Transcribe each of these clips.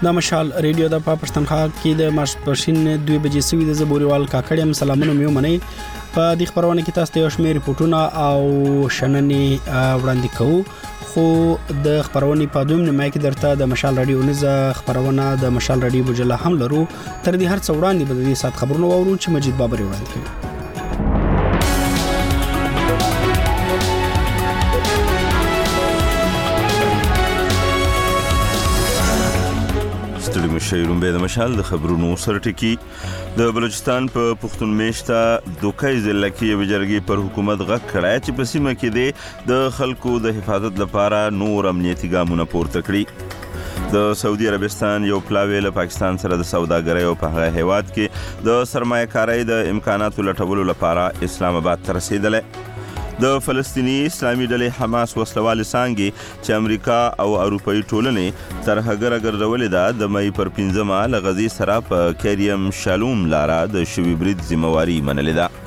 د مشال ریډیو د پاکستانخوا کې د ماسپښین 2 بجې سوي د زبوريوال کاکړم سلامونه میو منی په دې خبرونه کې تاسو ته یو شمېر ریپورتونه او شننې وړاندې کوو خو د خبرونه په دویم نیمه کې درته د مشال ریډیو نزه خبرونه د مشال ریډیو بجله هم لرو تر دې هر څو وړاندې به د سات خبرونه وورو چې مجید بابر وړاندې کوي. مشایروم به د مشال د خبرونو سرټکی د بلوچستان په پښتون میشته دوکای ضلع کې یو جرګې پر حکومت غږ کړای چې په سیمه کې د خلکو د حفاظت لپاره نور امنیتي ګامونه پورته کړي. د سعودي عربستان یو پلاوی له پاکستان سره د سوداګرۍ او په هغه هیواد کې د سرمایه کارۍ د امکاناتو لټولو لپاره اسلام آباد ته رسیدلی. د فلسطینی اسلامي ډلې حماس وسلوال څانګې چې امریکا او اروپایي ټولنې ترهګره ګرځولې ده د مې پر 15مه له غزې سره په کریم شالوم لاره د شوي برید ذمہواري منلې ده.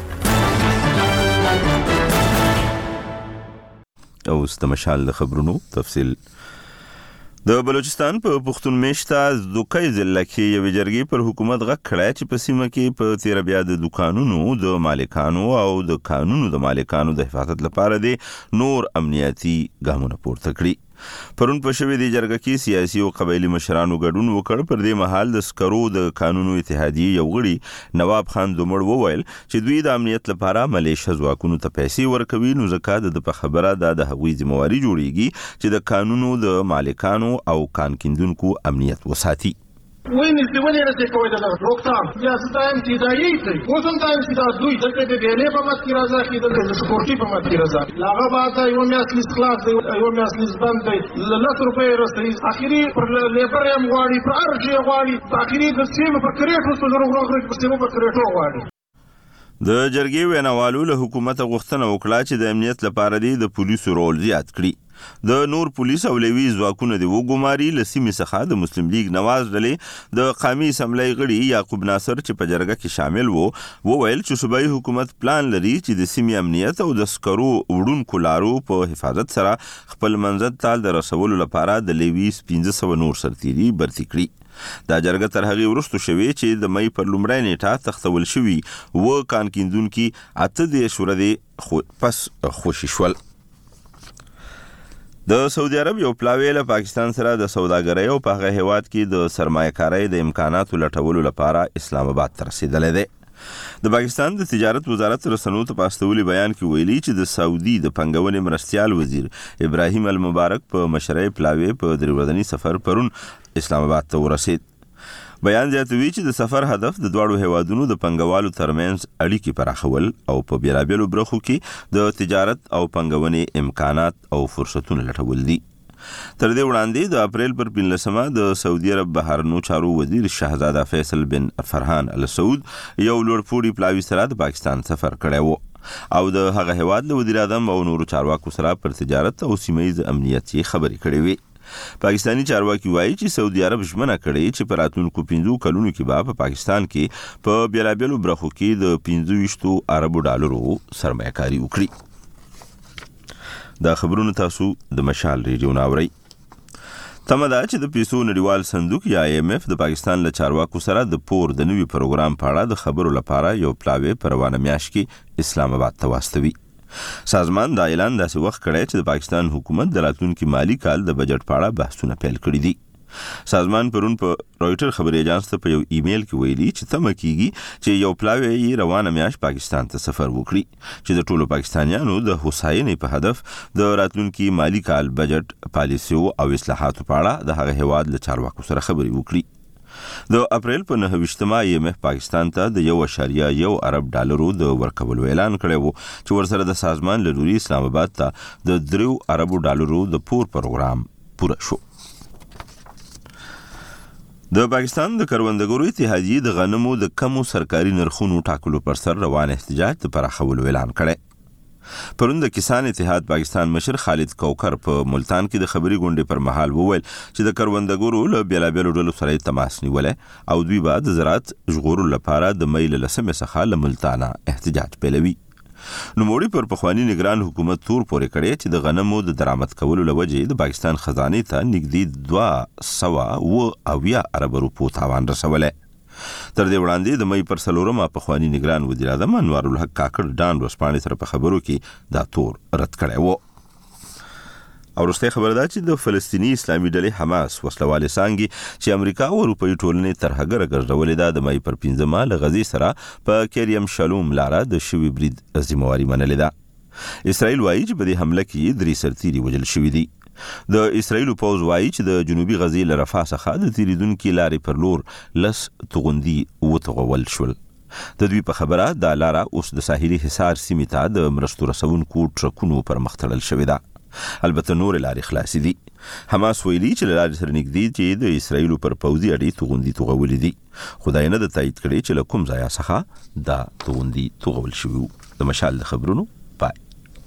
اوس د مشال د خبرونو تفصیل. د بلوچستان په پښتون میشته دوکای ضلع کې یو جرګې پر حکومت غږ کړای چې په سیمه کې په تیر بیا د دکانونو د مالکانو او د قانونو د مالکانو د حفاظت لپاره د نور امنیتي ګامونه پورته کړي. پرون په شوې د جرګه کې سیاسي او قبایلی مشرانو ګډون وکړ. پر دې مهال د سکرو د قانونو اتحادیې یو غړي نواب خان دومړ وویل چې دوی د امنیت لپاره ملیشه ځواکونو ته پیسې ورکوي نو ځکه د په خبره د هغوی ذمہواري جوړیږي چې د قانونو د مالکانو او کان کیندونکو امنیت وساتي. وين الدولة اللي تكوي ده روكتام يا ستايم تدايي وزن تايم تدا دوي دلته به بيلي په مات کی رضا کی دلته سپورټي په مات کی رضا لاغه باته یو میاس لیسکلاس دی یو میاس لیسبند دی لته روپے رسي اخیری پر لیبر یم غواړي پر ارجی غواړي اخیری د سیم په کریټو په زرو غوړي په سیم په کریټو غواړي. د جرګې ویناوالو له حکومت غوښتنه وکړه چې د امنیت لپاره د پولیسو رول زیات کړي. د نور پولیس او لوی ځواکونه د وګماري لسیمې څخه د مسلم لیگ نواز ډلې د قومي اسمبلی غړي یعقوب ناصر چې په جرګه کې شامل وویل چې صوبایي حکومت پلان لري چې د سیمې امنیت او د سکرو وړونکو لارو په حفاظت سره خپل منځت تال د رسولو لپاره د لیویس 1500 نور سرتیري برتي کړي. دا جرګه تر هغې وروسته شوې چې د مې پر لومړۍ نیټه تختول شوي و کان کیندونکي 8 ورځې پس خوشي شول. د سعودي عرب یو پلاوی له پاکستان سره د سوداګرۍ او په هغه هیواد کې د سرمایه کارۍ د امکاناتو لټولو لپاره اسلام آباد ته رسیدلی دی. د پاکستان د تجارت وزارت رسنیو ته په استولي بیان کې ویلي چې د سعودي د پنګونې مرستیال وزیر ابراهیم المبارک په مشرۍ پلاوی په 3 ورځني سفر پرون اسلام آباد ته ورسید. بیان زیاتوي چې د سفر هدف د دواړو هیوادونو د پنګوالو ترمنځ اړیکې پراخول او په بیلابیلو برخو کې د تجارت او پنګونې امکانات او فرصتونه لټول دي. تر دې وړاندې د اپریل پر 15مه د سعودي عرب بهرنیو چارو وزیر شهزاده فیصل بن فرحان ال سعود یو لوړپوړي پلاوي سره د پاکستان سفر کړی و او د هغه هیواد له وزیر اعظم او نورو چارواکو سره پر تجارت او سیمه‌ییز امنیت خبرې کړې وې. پاکستانی چارواکي وایي چې سعودي عرب ژمنه کړې چې په راتلونکو 15 کلونو کې به په پاکستان کې په بیلابیلو برخو کې د 25 اربو ډالرو سرمایه کاري وکړي. دا خبرونه تاسو د مشال ریډیو ناورئ. تمه ده چې د پیسو نړیوال صندوق یا IMF د پاکستان له چارواکو سره د پور د نوي پروګرام په اړه د خبرو لپاره یو پلاوی په روانه میاشت کې اسلام آباد ته واستوي. سازمان دا اعلان داسې وخت کړی چې د پاکستان حکومت د راتلونکي مالي کال د بجټ په اړه بحثونه پیل کړي دي. سازمان پرون په رويټر خبري اژانس ته په یو ایمیل کې ویلي چې تمه کیږي چې یو پلاوی روانه میاشت پاکستان ته سفر وکړي چې د ټولو پاکستانیانو د هوساینې په هدف د راتلونکي مالي کال بجټ پالیسیو او اصلاحاتو په اړه د هغه هیواد له چارواکو سره خبرې وکړي. د اپریل په 9مه IMF پاکستان ته د 1.1 ارب ډالرو د ورکولو اعلان کړی و چې ورسره د سازمان له لوري اسلام آباد ته د 3 ارب ډالرو د پور پروګرام پوره شو. د پاکستان د کروندګرو اتحادیې د غنمو د کمو سرکاري نرخونو ټاکلو پر سر روان احتجاج د پراخولو اعلان کړی. پرون د کسان اتحاد پاکستان مشر خالد کوکر په ملتان کې د خبري غونډې پر مهال وویل چې د کروندګرو له بیلابیلو ډلو سره تماس نیولای او دوی به د زراعت ژغورلو لپاره د مې له 10 څخه له ملتانه احتجاج پیلوي. نوموړي پر پخوانی نگران حکومت تور پورې کړی چې د غنمو د درآمد کولو لوجې د پاکستان خزانې ته نږدې 270 ارب روپو تاوان رسولی. تر دې وړاندې د مې پر 4 پخوانی نگران وزیر اعظم انوار الحق کاکړ ډان ورځپاڼې سره په خبرو کې دا تور رد کړی و. او وروسته خبره ده چې د فلسطینی اسلامي ډلې حماس وسلوالې څانګې چې امریکا او اروپایي ټولنې ترهګره ګرځولې ده د مې پر 15 له غزې سره په کیریم شلوم لاره د شوي برید ذمہواري منلې ده. اسرائیل وایي چې په دې حمله کې 3 سرتیري وژل شوي دي. د اسرائیل پوځ وایي چې د جنوبي غزې له رفح څخه د تیریدونکو لارې پر لور لس توغندي وتغول شول. د دوی په خبره دا لاره اوس د ساحلي حصار سیمې ته د مرستو رسونکو ټرکونو پر مخ تړل شوې ده. البته نور لارې خلاصې دي. حماس ویلي چې لارې سره نږدې چې د اسرائیل پر پوځي اډې توغندي توغولې دي. خدای نه د تایید کړي چې له کوم ځای څخه دا توغندي توغول شوي. د مشال د خبرونو پای.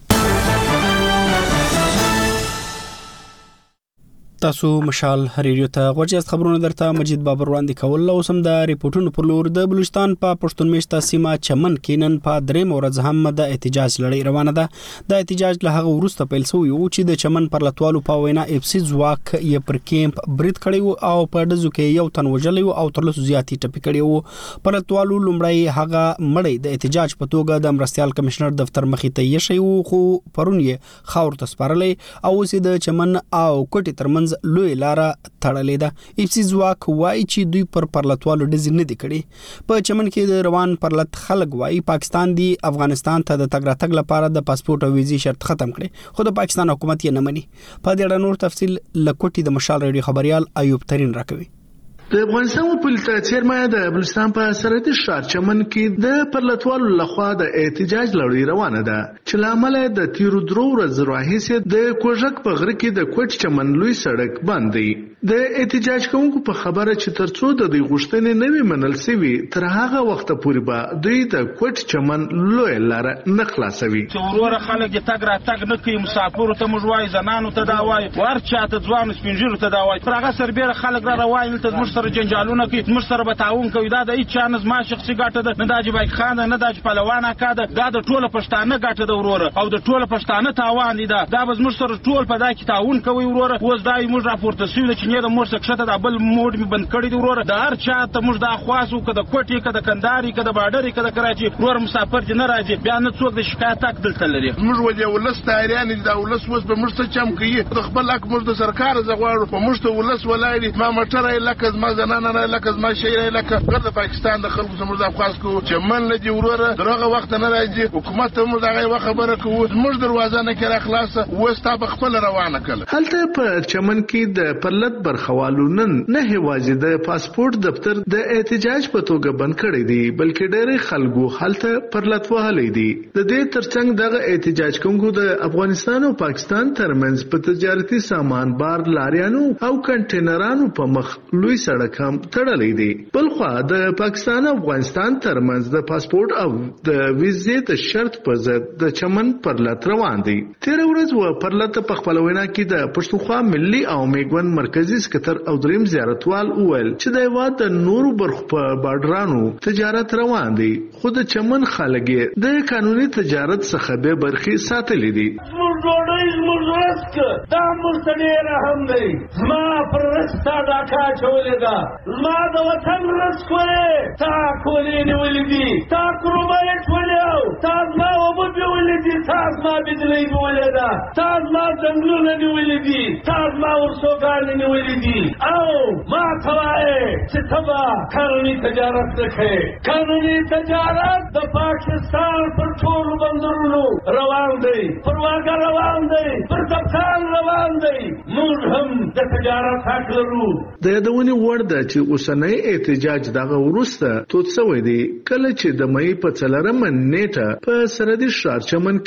تاسو مشال ریډیو ته غوږی خبرونه درته مجید بابر وړاندې کول. او سم د ریپورتونو پر لور د بلوچستان په پښتون میشته سیمه چمن کې نن په 3 ورځ هم د احتجاج لړۍ روانه ده. د احتجاج له هغه وروسته پیل شوی و چې د چمن پر لټوالو په وینا اف سی ځواک یې پر کیمپ برید کړی او په دزو کې یو تن وژلی او تر لسو زیاتی ټپي کړی و. پر لټوالو لومړی هغه مړی د احتجاج په توګه د مرستيال کمشنر دفتر مخې ته یې شوی و، خو پرون یې خاور ته سپارلې او اوس د چمن او کوټي ترمنځ لوی لاره تړلې ده. اف سی ځواک وایي چې دوی پر پرلتوالو ډزې نه دي کړي. په چمن کې د روان پرلت خلک وایي پاکستان دی افغانستان ته د تګ راتګ لپاره د پاسپورت او ویزې شرط ختم کړي، خو د پاکستان حکومت یې نه مني. په دې اړه نور تفصیل لکوټي د مشال ریډیو خبريال ایوب ترين راکوي. د افغانستان پولیسو چیرمن د بلوچستان په سرحدي ښار چمن کې د پرلتوالو لخوا د احتجاج لړۍ روانه ده چې لامل د تیرو 3 ورځې راهیسې د کوژک په غره کې د کوټ چمن لوی سړک بند دی. د احتجاج کوونکو په خبره چې ترڅو د دوی غوښتنې نه وي منل شوي تر هغه وخت پورې به دوی د کوټ چمن لوی لاره نه خلاصوي. چې وروره خلک د تګ راتګ نه کوي، مسافرو ته موږ وایو، زنانو ته دا وایو، ورچا ته ځوانو سپینږیرو ته دا وایو. پر هغه سربیره خلک را روان دلته زموږ سره جنجالونه کوي، زموږ سره به تعاون کوي. دا د هیڅ چا نه زما شخصي ګټه ده، نه د حاجي بایک خان ده، نه د حاجي پهلوان اکا ده، دا د ټوله پښتانه ګټه ده وروره، او د ټوله پښتانه تاوان دی. دا به زموږ سره ټول په دا کې تعاون کوي وروره. اوس دا موږ راپورته شوي چې نه د مور څخه بل موډ می بند کړی دی وروره. د هر چا ته موږ دا خواسو کده کوټي کده کنداري کده باډري کده کراچي وروره مسافر دي نه راځي، بیا نه څوک د شکایت حق دلته لري. موږ ولې ولس تاریان دي، دا ولس وس به موږ ته چم کوي د خپل حق موږ د سرکار زغواړو په موږ ته ولس ولایي ما مټره لکه ما زنانه نه لکه ما شهر لکه ګرد پاکستان د خلکو سره موږ خاص کو چې من لدی وروره دغه وخت نه راځي. حکومت ته موږ هغه خبره کوو، موږ دروازه نه کړه خلاصه وستا په خپل روانه کړه. هلته په چمن کې د پرلت برخوالو نن نه هیواز د پاسپورت دفتر د احتجاج په توګه بند کړی دی، بلکې ډېر خلکو هلته پرلت وهلي دي. د دې ترڅنګ دغه احتجاج کوونکو د افغانستان او پاکستان ترمنځ په تجارتي سامان بار لاریانو او کنټینرانو په مخ لوی سړک هم تړلی دی. بلخوا د پاکستان او افغانستان ترمنځ د پاسپورت او د ویزې د شرط په ضد د چمن پرلت روان دی. تیر ورځ و پرلت په خپل وینا کې د پښتونخوا ملي او میګون مرکزی سکتر او دریم زیارتوال وویل چې د هیواد د نورو برخو په بارډرانو تجارت روان دی، خو د چمن خلک د قانوني تجارت څخه به برخې ساتلې دي. زموږ ډوډۍ زموږ رزق دا موږ ته ډېره هم دی. زما پر رزق تا ډاکه اچولې ده، زما د وطن رزق ولې تا کولې نیولې دي، تا کرومایټ ولې تا زما اوبه بیولې دي، تا زما بجلۍ بیولې ده، تا زما ځنګلونه نیولې دي، تا زما ورسوګانې نیولې دي. او ما توائے چې تبا قانوني تجارت نکړي. قانوني تجارت د پاکستان پر ټولو بندرونو روان دی، پر واګه روان دی، پر کپتان روان دی. موږ هم د تجارت حق لرو. د یادونې وړ ده چې اوسنی احتجاج دغه وروسته تود شوی دی کله چې د مې په 4 نیټه په سرحدي ښار چمن کې د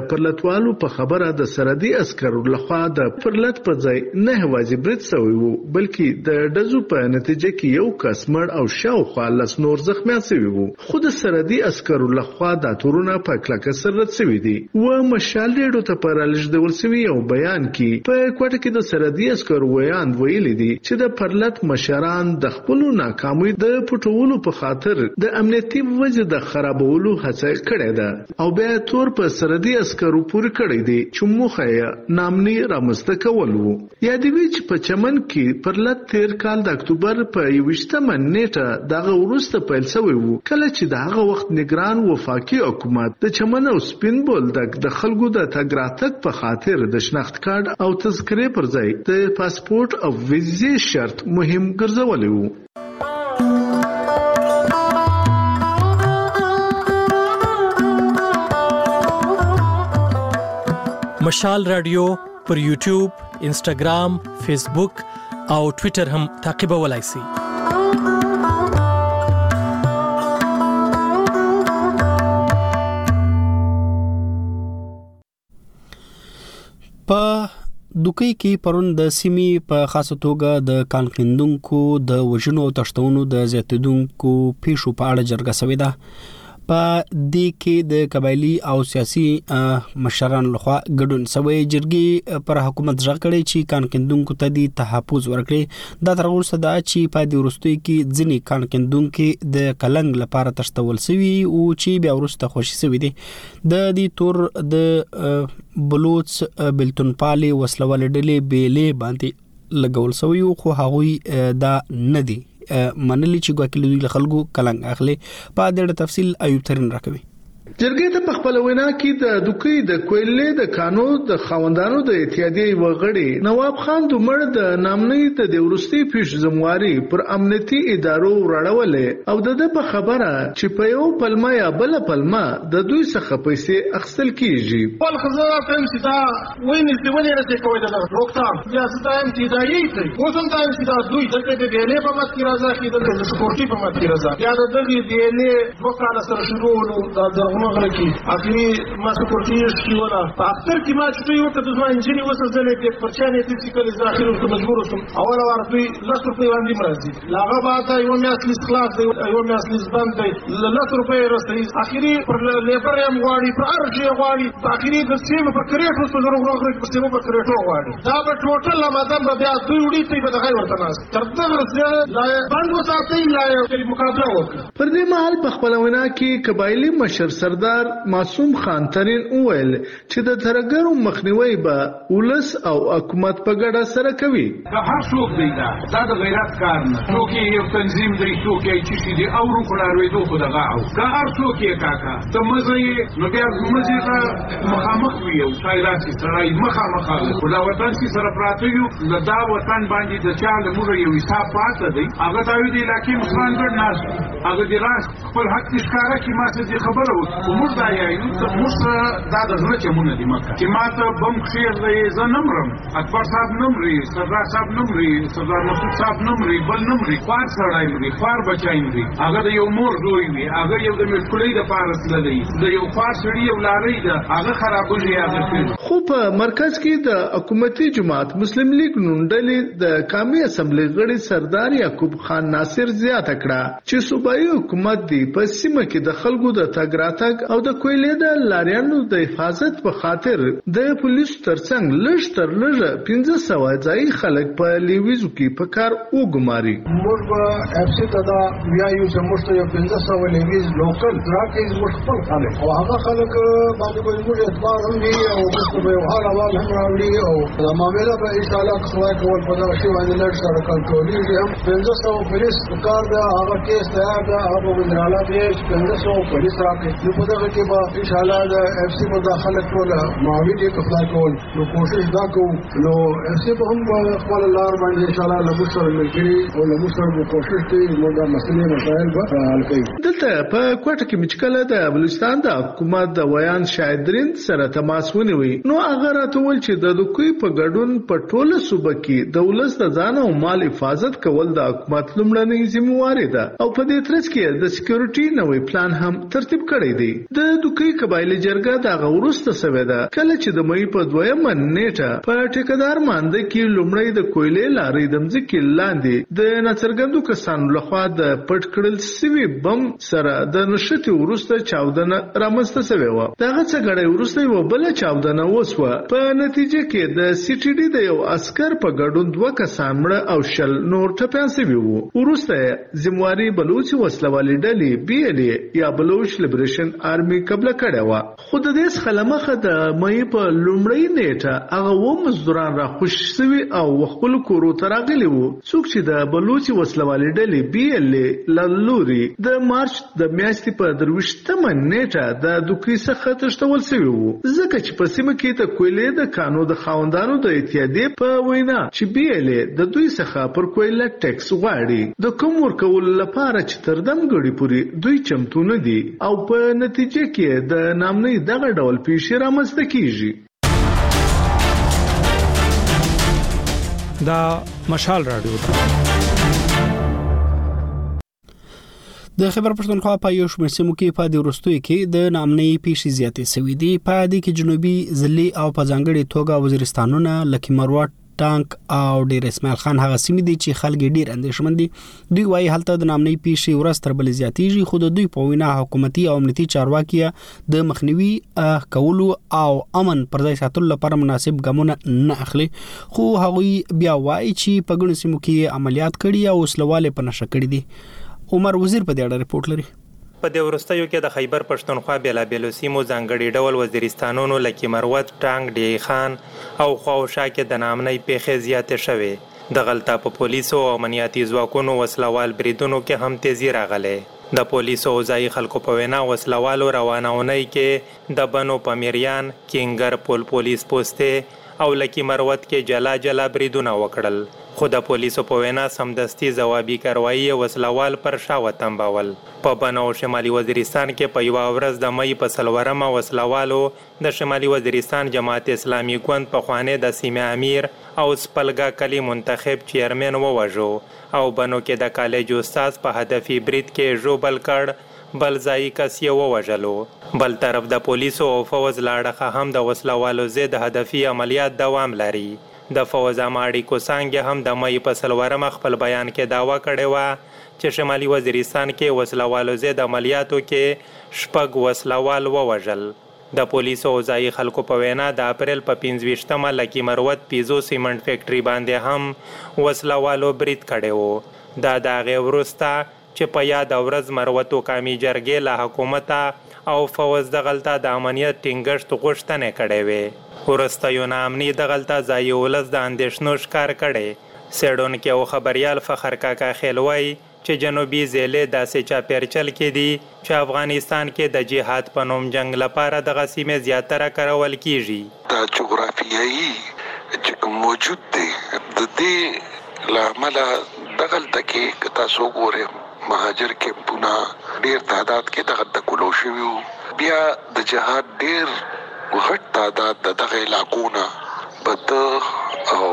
د پرلتوالو په خبره د سرحدي عسکرو لخوا د پرلت په ځای 9 واجب برید شوی وو، بلکې د ډزو په نتیجه کې یو کس مړ او شاوخوا 10 نور زخمیان شوي وو. خو د سرحدي عسکرو لخوا دا تورونه په کلکه سر رد شوي دي. و مشال ریډیو ته په رالېږدول شوي یو بیان کې په کوټه کې د سرحدي عسکرو ویلي دي چې د پرلت مشران د خپلو ناکامۍ د پټولو په خاطر د امنیتي وضع د خرابولو هڅه کړې ده او بیا تور په سرحدي عسکرو پورې کړی دي چې موخه یې نامني رامنځته کول وو. یادوي چې په چمن کې پرلت تیر کال د اکتوبر په 21 نیټه دغه وروسته پیل شوی وو، کله چې د هغه وخت نگران وفاقي حکومت د چمن او سپین بولدک د خلکو د تګ راتګ په خاطر د شناخت کارت او تذکرې پر ځای د پاسپورت او ویزې شرط مهم ګرځولی وو. مشال رادیو پر یوټیوب، انسټاګرام، فیسبوک او ټویټر هم تعقیبولای شئ. په دوکۍ کې پرون د سیمې په خاصه توګه د کانکندونکو د وژنو او تښتونو د زیاتېدونکو پیښو په اړه جرګه شوې ده. په دې کې د قبایلی او سیاسي مشرانو لخوا ګډون شوی. جرګې پر حکومت ژغ کړی چې کانکندونکو ته د تحفظ ورکړي. دا تر اوسه دا چې په دې وروستیو کې ځینې کانکندونکو د کلنګ لپاره تښتول شوي او چې بیا وروسته خوشي شوي دي. د دې تور د بلوچ بلتونپالي وسلوال ډلې بیلې باندې لګول شوی، خو هغوی دا نه دي منلی چې ګواکې دوی له خلکو کلنګ اخلي. په دې تفصیل ایوب ترین راکوي. جرګې ته په خپل وینا کې د دوکۍ د کویلې د کانو د خاوندانو د اتحادیې وغړي نواب خان دومړ د نامنۍ د ورستي پیښ زمواري پر امنیتي ادارو راړولې او د په خبره چې په یو پلمه یا بل پلمه د دوی څخه پیسې اخیستل کیږي. ول خزر ته چې دا وینې چې ولې راځي کوي دا روکتام یا ستایم چې دا یې ته وسم تایم چې دا دوی دغه د بیلې په مت کې راځي چې د سپورټي په مت کې راځي یا دغه بیلې وکاله سره شروع د مغرقي اخري ما سپورټیش کی ولا اکثر کی ما چې یو ته د انجینی وسه ځلې په پرچانې چې کله ځاخر ته مجبور شم اول ورته لس روپۍ باندې مرزي لاغه بعد یو میاس لیست خلاص دی یو میاس لیست باندې لس روپۍ رسېږي اخري پر لیبر یم غواړي پر ارجی غواړي اخري د سیمه په کریټو سره غوغره په سیمه په کریټو غواړي دا به ټوټل لمدان به بیا دوی وړي ته به دغه ورته ناس تر دغه رسېږي لا باندې وساتي لا یو مقابله وکړه. پر دې مهال په خپل وینا کې قبایلی مشر سردار معصوم خان ترین وویل چې د ترګرو مخنیوي به ولس او حکومت په ګډه سره کوي. هر څوک دی دا د غیرت کار نه څوک یو تنظیم دی څوک یې چې دی او ورو کړاروي دوه دغه او دا هر څوک یې کاکا ته مزه نو بیا مزه ته مخامخ ویو خیراتي سره مخامخ ولا وطن چې سره پراته یو دا وطن باندې د چاله موږ یو حساب پاتې دی هغه دا وی دی لکه مسلمان ګډ ناس هغه دی راس خپل حق ښکارا کی ما څه خبره و موږ دا یو ته موږ دا د زړه چمونه دی مکه چې ما ته بم خیر دی زه نمرم اکبر صاحب نمري سردار صاحب نمري سردار مسعود صاحب نمري بل نمري خوار سړی مري خوار بچای مري هغه د یو مور زوی وي هغه یو د ملکلې د پارس لدی د یو خوار سړی یو لاري ده هغه خرابوي هغه. خو په مرکز کې د حکومتي جماعت مسلم لیگ نونډلې د قومي اسمبلی غړي سردار یعقوب خان ناصر زیاته کړه چې صوبایي حکومت دی په سیمه کې د خلکو د تګ راتګ او د کویلې د لاریانو د حفاظت په خاطر د پولیسو ترڅنګ لږ تر لږه 1500 ځای خلک په لیویزو کې په کار وګماري. موږ په اف سی ته دا ویایو چې موږ ته 1500 لیویز لوکل راکې موږ خپل خلک او هغه خلک باندې موږ اعتبار هم دي او موږ په حال اول هم راوړي او د معاملې په ان شاء الله خدای کول په دا شی باندې لږ سره کنټرولي دي. 1500 پولیس کار دا هغه کیس دا هغه وزراله دي 1500 پولیس راکې نو په دغه کې به ان شاء الله د اف سی مداخله ټول معاوني دي خدای کول نو کوشش دا کوو نو اف سی په هم خپل لار باندې ان شاء الله لږ سره ملګری او لږ سره کوشش کوي موږ د مسلې مسایل به حل کوي. دلته دلته په کوټه کې مچکله د بلوچستان د حکومت د ویان شایدرین سره تماس ونیوي نو هغه راته ول چې د دوی په ګډون په ټوله صوبه کې د ولس د ځان او مال حفاظت کول د حکومت لومړنۍ ذمہواری ده او په دې ترڅ کې د سکیورټي نوې پلان هم ترتیب کړی دی د دوی قبایلی جرګه د غورسته سوي ده کله چې د مې په 2 نیټه په ټیکدار مانده کې لومړی د کویلې لارې د مځکې لاندې د ناڅرګندو کسانو لخوا د پټ کړل سوي بم سره د نشټي ورسته چاودنه رامنځته شوې و دغه څه غړې ورسته یو بل چاودنه وسوه په نتیجه کې د سی ټي ډي د یو عسكر په ګډون 2 کسان مړه او شل نور ټپيان شوي وو ورسته ذمہواری بلوچ وسلوالي ډلې بي ال یا بلوچ لیبریشن آرمي قبل کړه و خود دې خلمخه د مې په لومړی نیټه هغه و مزدوران را خوش شوي او خپل کورو تراغلي وو څوک چې د بلوچ وسلوالي ډلې بي ال لوري د مارچ د میاشتې په 23 نیټه د دوکري څخه تشتول شوی وو ځکه چې په سیمه کې د کویلې د قانون د خاوندانو د اتحادیې په وینا چې بي ال د دوی څخه پر کویلې ټیکس غواړي د کوم ورکول لپاره چې تر دم غړي پوری دوی چمتو نه دي او په نتیجه کې د نامنۍ دغه ډول پیښې رامنځته کیږي دا مشال رادیو ده د خیبر پښتونخوا په یو شمېر سیمو کې په د وروستیو کې د نامنۍ پیښې زیاتې شوې دي په دې کې جنوبي ضلع او په ځانګړي توګه وزیرستانونه لکه مروت ټانک او ډیر اسماعیل خان هغه سیمې دي چې خلک ډیر اندېښمن دي دوی وايي هلته د نامنۍ پیښې ورځ تر بلې زیاتېږي خو د دوی په وینا حکومتي او امنیتي چارواکي د مخنیوي کولو او امن پر ځای ساتلو لپاره مناسب ګامونه نه اخلي خو هغوی بیا وايي چې په ګڼو سیمو کې عملیات کړي او وسلواله په نشه کړي دي عمر وزیر په دې اړه ریپورت لري په د ورستیو کې د خیبر پښتونخوا بیلابیلو سیمو ځانګړي ډول وزیرستانونو لکه مروت ټانک ډی خان او خواوشا کې د نامنۍ پیښې زیاتې شوې د غلطه په پولیسو او امنیتي ځواکونو وسلوال بریدونو کې هم تیزی راغله د پولیسو او ځای خلکو په وینا وسلوالو روانونی کې د بنو پامیریان کینګر پولیس پوسټه او لکه مروت کې جلا بریدونه وکړل خو د پولیسو په وینا سمدستي ځوابي کاروایی وسلوال پر شاوه تنبول په بنو شمالي وزیرستان کې په یو ورځ د مې په سلورمه وسلوالو د شمالي وزیرستان جماعت اسلامي ګوند په خوانه د سیمه امیر او سپلګا کلی منتخب چیرمن ووجو او بنو کې د کالج استاد په هدفي برید کې جوبل کړ بل ځای کس یې ووجلو بل طرف د پولیسو او فوز لاړه هم د وسلوالو زید هدفي عملیات دوام لري د فوز اماړي کوسانګ هم د مې په سلورم خپل بیان کې داوا کړی و چې شمالي وزیرستان کې وسلوالو زید عملیاتو کې شپږ وسلوال ووجل د پولیسو او ځای خلکو په وینا د اپریل په 15مه لکه مروت پیزو سیمنټ فیکټری باندې هم وسلوالو برید کړی و دا د هغې وروسته چې په یاد ورځ مروتو قامي جرګې له حکومت او فوز د غلطه د امنیت ټینګښت غوښتنې کړې وې ورستیو نامني د غلطه ځای ولس د اندېښنو ښکار کړي سیډونکي او خبريال فخر کاکا خیلوي چې جنوبي ضلع داسې چاپیرچل کې دي چې افغانستان کې د جهاد په نوم جنگ لپاره د غسیمه زیاتره کارول کیږي دا جغرافیایي چې موجود دی د دې لامل د غلطه کې تاسو ګورئ مهاجر کیمپونه ډیر تعداد کې دغه کولو شوی بیا د جهاد ډیر غټ تعداد دغه علاقو نه بد او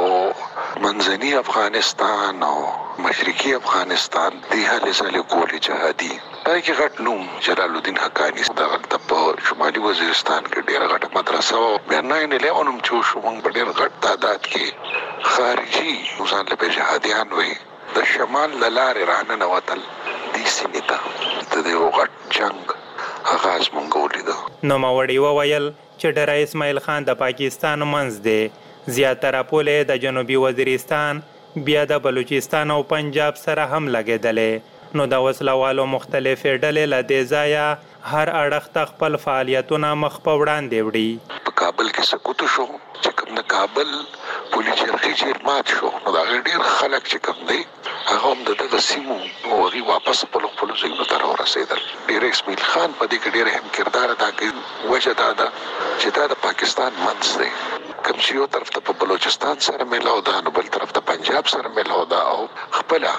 منځني افغانستان او مشرقي افغانستان دی حالې سره کولې جهادي پای کې غټ نوم جلال الدین حقانی دغه په شمالي وزیرستان کې ډیر غټه مدرسه او بیا 9/11 هم چې شو موږ په ډیر غټ تعداد کې خارجي ځان له جهاديان وي د شمال لارې رانه وتل دي سیمه ته د یو غټ جنگ آغاز مونږ ولیدو نو ماوړی وویل چې ډیر اسماعیل خان د پاکستان منځ دی زیاتره پوله د جنوبي وزیرستان بیا د بلوچستان او پنجاب سره هم لګیدلې نو د وسلوالو مختلفې ډلې له دې ځایه هر اړخ خپل فعالیتونه مخ په وړاندې وړي په کابل کې سقوط شو چې کوم د کابل پولیس چرخي مات شو نو دا ډیر خلک چې کوم دی هغه هم دغه سیمو وری واپس په خپل ځای ته ورسېدل ډیر اسماعیل خان په دې کې ډیر اهم کردار ادا کړی وجه دا ده چې دا د پاکستان منځ دی کوم چې یو طرف ته په بلوچستان سره ملاو ده نو بل طرف ته پنجاب سره ملاو ده او خپل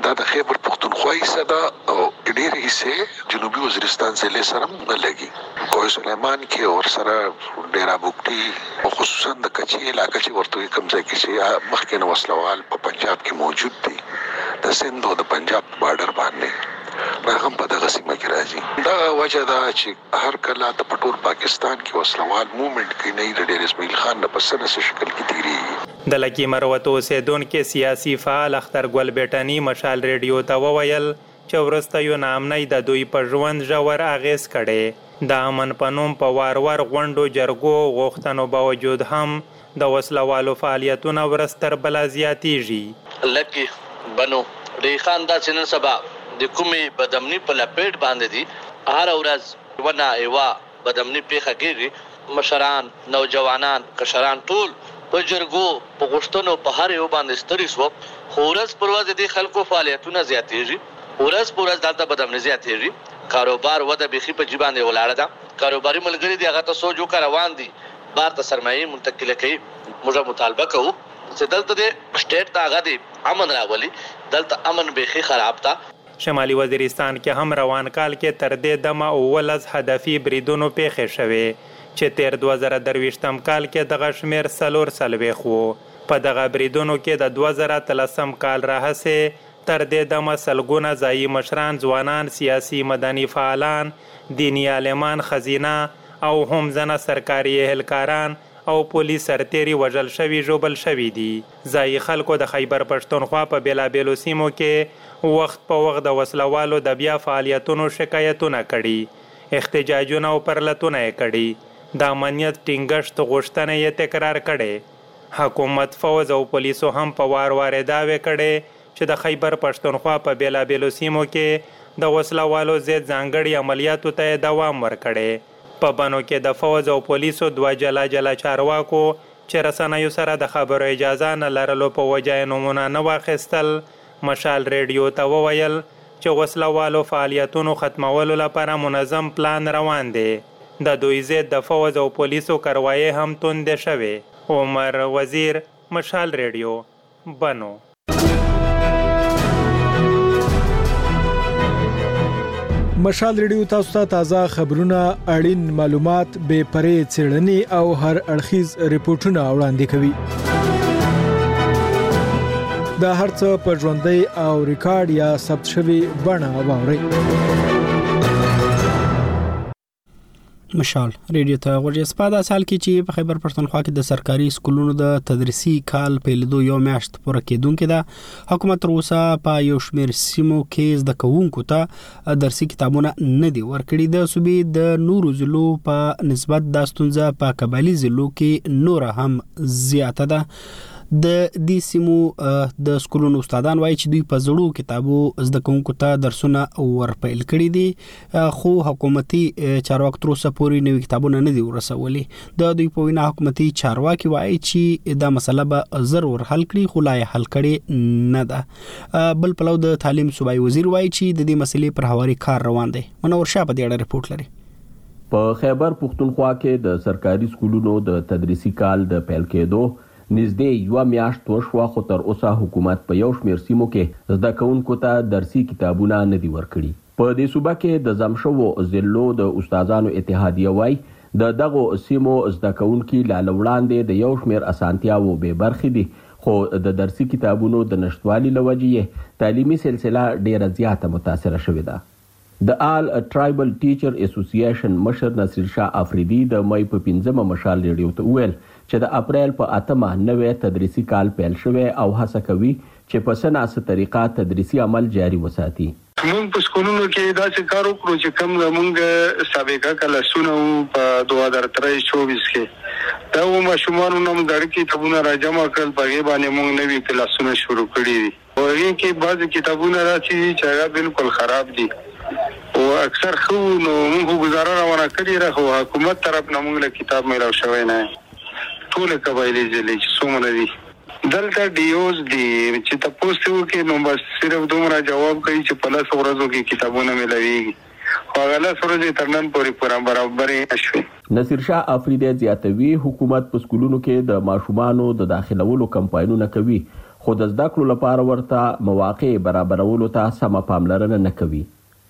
دا د خیبر پختونخوا حصہ دا او ډېر حصے جنوبي وزیرستان ضلع سره لګي کوه سلیمان کې اور سره ډیرا بوکټي او خصوصا د کچي علاقې چې ورته کوم ځای کې چې مخکې نو وسلوال په پنجاب کې موجود دي د سند او د پنجاب بارډر باندې راغم په دغه سیمه کې راځي دا وجه دا چې هر کله د پټور پاکستان کې وسلوال موومېنټ کې نه ډېر اسماعیل خان په سنه شکل کې تیری د لکی مروتو اوسیدونکو سیاسي فعال اختر ګل بیٹانی مشال ریډیو ته وویل چې ورسته یو نامنۍ د دوی په ژوند ژور اغیز کړي د امن پنوم په وار غونډو جرګو غوښتنو باوجود هم د وسلوالو فعالیتونه ورستر بلا زیاتیږي لکی بنو د خان دا سنن سبا د کومي بدمنی په لپیټ باندې دي هر ورځ ونه ایوا بدمنی پیخه کیږي مشران نوجوانان کشران ټول په جرګو په غوښتنو په هر یو باندې ستړي سو خورس پرواز دي خلکو فعالیتونه زیاتیږي ورځ پورز دلته بدمنی زیاتیږي کاروبار وده بخي په جیبان دی ولاړه ده کاروباري ملګری دی هغه ته سوچو روان دي بار ته سرمایي منتقل کوي موږ مطالبه کوو چې دلته د سټیټ ته هغه دی امن راولي دلته امن بخي خراب تا شمالي وزیرستان کې هم روان کال کې تر دې دمه اولز هدفي بریدونو پیښې شوې چې تیر 2023م کال کې دغه شمیر 4 خو په دغه بریدونو کې د 2013 کال راهسه تر دې دمه سلګونه ځایي مشران ځوانان سیاسي مدني فعالان دینی عالمان خزینه او هم ځنه سرکاري اهلکاران او پولیس سرتیري وژل شوي ژوبل شوي دي ځایي خلکو د خیبر پښتونخوا په بیلابیلو سیمو کې وخت په وخت د وسلوالو د بیا فعالیتونو شکایتونه کړي احتجاجونه او پرلتونه یې کړي د امنیت ټینګښت غوښتنې یې تکرار کړي حکومت فوز او پولیسو هم په وار دعوې کړي چې د خیبر پښتونخوا په بیلابیلو سیمو کې د وسلوالو ضد ځانګړي عملیاتو ته دوام ورکړي په بنو کې د فوز او پولیسو 2 جلا چارواکو چې رسنیو سره د خبرو اجازه نه لرلو په وجه نمونه نه واخیستل مشال ریډیو ته وویل چې وسلوالو فعالیتونو ختمولو لپاره منظم پلان روان دی د دوی ضد د فوز او پولیسو کاروایي هم توندې شوې عمر وزیر مشال ریډیو بنو مشال ریډیو تاسو ته تازه خبرونه اړین معلومات به پرې څېړنې او هر اړخیز ریپورتونه وړاندې کوي د هر څه په ژوندۍ او ریکارډ یا ثبت شوی بڼه واورئ مشال ریډیو ته ورجه سپاده سال کې چې په خیبر پښتونخوا کې د سرکاري سکولونو د تدریسي کال په لیدو یو میاشت پوره کېدونکې ده حکومت تر اوسه په یو شمېر سیمو کې زده کوونکو ته درسي کتابونه نه دي ورکړي د صوبې د نورو ضلعو په نسبت د ستونزه په قبایلي ضلعو کې نور هم زیاته ده د دې سیمو د سکولونو استادان وایي چې دوی په زړو کتابو زده کوونکو ته درسونه ورپیل کړي دي خو حکومتي چارواکي تر اوسه پورې نوي کتابونه نه دي ورسولي د دوی په وینا حکومتي چارواکي وایي چې دا مسله به ضرور حل کړي خو لا یې حل کړي نه ده بل پلو د تعلیم صوبایي وزیر وایي چې د دې مسلې پر هواري کار روان دی منور شاه په دې اړه ریپورت لري په خیبر پښتونخوا کې د سرکاري سکولونو د تدریسي کال د پیل کېدو نږدې یو میاشت وشوه خو تر اوسه حکومت په یو شمېر سیمو کې زده کوونکو ته درسي کتابونه نه دي ورکړي په دې صوبه کې د زمشو ضلعو د استادانو اتحادیه وایي د دغو سیمو زده کوونکي لا وړاندې د یو شمېر اسانتیاوو به برخې دي خو د درسي کتابونو د نشټوالي لوجې تعلیمي سلسله ډیره زیاته متاثره شوې ده د آل ټرایبل ټیچر اسوسییشن مشر نصیر شاه افریدي د مې په 15 مشال ریډیو ته ویل چې د اپریل په 8 نوې تدریسي کال پیل شوی او هڅه کوي چې په سناسه طریقه تدریسي عمل جاري وساتي موږ په سکولونو کې داسې کار وکړو چې کوم موږ سابقه کلاسونه په 2023-24 کې دا و ماشومان نوم غړي کتابونه راجمع کړل په یوه باندې موږ نوې کلاسونه شروع کړی دي او هغه کې بعض کتابونه راځي چې هغه بالکل خراب دي او اکثر خو نو موږ گزاره روانه کړی راخو حکومت طرف نه موږ له کتاب مې راو شوی نه ټول قبایلی ضلع چې څومره دي دلته ډیوز دي چې تاسو کې نو بس صرف دومره جواب کوي چې په لاس ورځو کې کتابونه ملويږي خو هغه لاس ورځې ترنن پورې پورا برابر نشوي نصیر شاه افریدی زیاتوي حکومت په سکولونو کې د ماشومانو د داخلولو کمپاینونه کوي خو د زده کړو لپاره ورته مواقع برابرولو ته سمه پاملرنه نه کوي.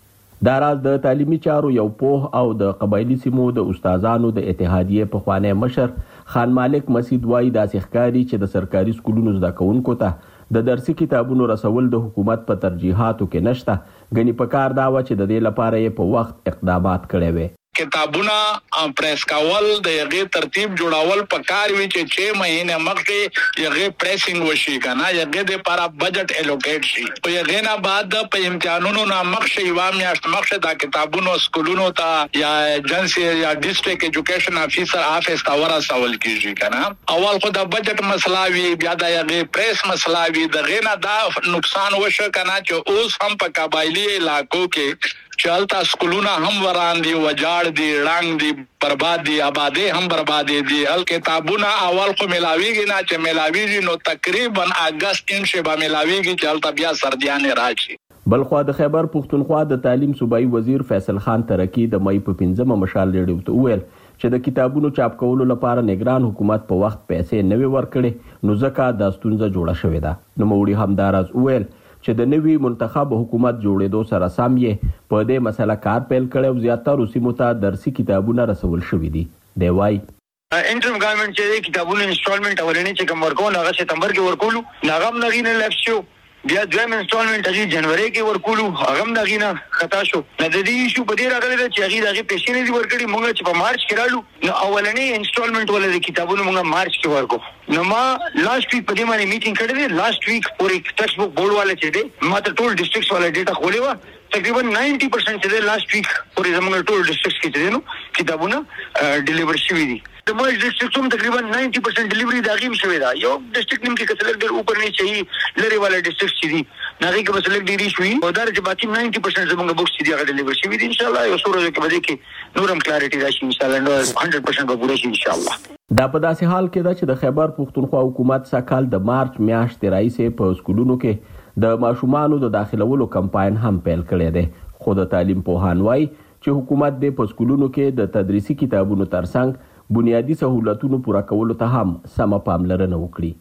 دا راز د تعلیمي چارو یو پوه او د قبایلي سیمو د استادانو د اتحادیې پخوانی مشر خان مالک مسعود وایي داسې ښکاري چې د سرکاري سکولونو زده کوونکو ته د درسي کتابونو رسول د حکومت په ترجیحاتو کې نشته. ګنې په کار دا وه چې د دې لپاره یې په وخت اقدامات کړی وی. کتابونه پریس کول د هغه ترتیب جوړاول پکار وی چې 6 مهینه مخکې هغه پریسینګ وشي کنه هغه د لپاره بجټ الوکیټ شي او هغه نه بعد په امتحانونو نه مخکې یو میاشت مخکې دا کتابونو سکولونو ته یا ایجنسی یا ډیسټریکټ ایجوکیشن افیسر افیس تا ورسول کیږي کنه اول خو دا بجټ مسله وی بیا دا هغه پریس مسله وی دغه نه دا نقصان وشو کنه چې اوس هم په قبایلی علاقو کې چلتا سکولونه هم وران دي وجاړ دي رنگ دي برباد دي آبادې هم برباد دي ال کتابونه اول خو ملاویږي نه چې ملاویږي نو تقریبا اگست انشه به ملاویږي چې البته بیا سردیانه راشي. بلخوا د خیبر پښتونخوا د تعلیم صوبایي وزیر فیصل خان ترکی د مې په 15 مشال ریډیو ته وویل چې د کتابونو چاپ کولو لپاره نگران حکومت په وخت پیسې نه ورکړي نو ځکه دا ستونزه جوړه شوې ده. نو موري همدارز وویل چې د نوي منتخب حکومت جوړېدو سره سم یې په دې مسله کار پیل کړی او زیاتره سیمو ته درسي کتابونه رسول شوي دي. دی وایي انټرم ګورنمنت چې کتابونو انسټالمنٹ اولنی چې کوم ورکول هغه سپتمبر کې ورکولو ناغم نغینه لفت شو بیا دویم انسټالمنٹ هغه جنوري کې ورکولو هغه نغینه خطا شو نه د دې شو په دې راغلی چې هغه پیسې نه دي ورکړي مونږ چې په مارچ کې رالو نو اولنی انسټالمنٹ ولې کتابونو مونږ مارچ کې ورکو نو ما لاست ویک په دې باندې میټینګ کړې ده لاست ویک پورې ټیکسټ بک بورډ والے چې دي ما ته ټول ډیسټریکټس والا ډیټا خولې و تقریبا 90% چې لاست ویک پورې زموږ ټول ډیسټریکټس کې چې نو کتابونه ډیلیور شوي دي د مو ډیسټریکټ هم تقریبا 90% ډیلیوری دا غیم شوی دا یو ډیسټریکټ نیم کې کتل ډیر اوپر نه چي لری والا ډیسټریکټ چې دي نغې کې بس لګ ډیری شوی او دا چې باقي 90% زموږ بوکس چې دی ډیلیور شوی دي ان شاء الله یو سورو کې بده کې نورم کلیریټي راشي ان شاء الله 100% به پوره شي ان شاء الله. دا په داسې حال کې ده چې د خیبر پښتونخوا حکومت سکهال د مارچ میاشتې راهیسې په سکولونو کې د ماشومانو د داخلولو کمپاین هم پیل کړی دی. خو د تعلیم پوهان وایي چې حکومت د په سکولونو کې د تدریسي کتابونو ترڅنګ بنیادی سہولتونو پوره کولو ته هم سمه پاملرنه وکړي.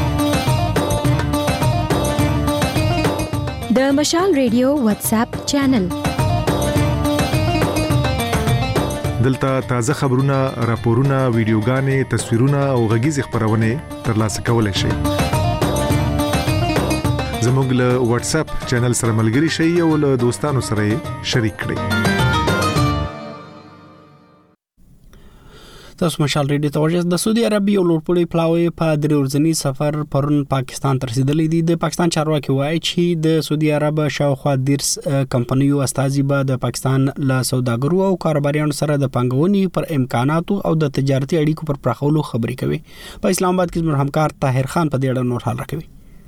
د مشال ریډیو واتس اپ چینل دلته تازه خبرونه، راپورونه، ویډیوګانې، تصویرونه او غږیز خبرونه ترلاسه کولای شئ. زموږ له واتس اپ چینل سره ملګري شئ او له دوستانو سره شریک کړئ. تاسو مشال ریډیو ته ورجه د سعودي عربي او لوړپوړي پلاوی په درې ورځنی سفر پرون پاکستان ته رسیدلی دي. د پاکستان چارواکي وایي چې د سعودي عرب شاوخوا 10 کمپنیو استازي به د پاکستان له سوداګرو او کاروباریانو سره د پنګونې پر امکاناتو او د تجارتي اړیکو پر پراخولو خبرې کوي. په اسلام آباد کې زموږ همکار طاهر خان په دې اړه نور حال راکوي.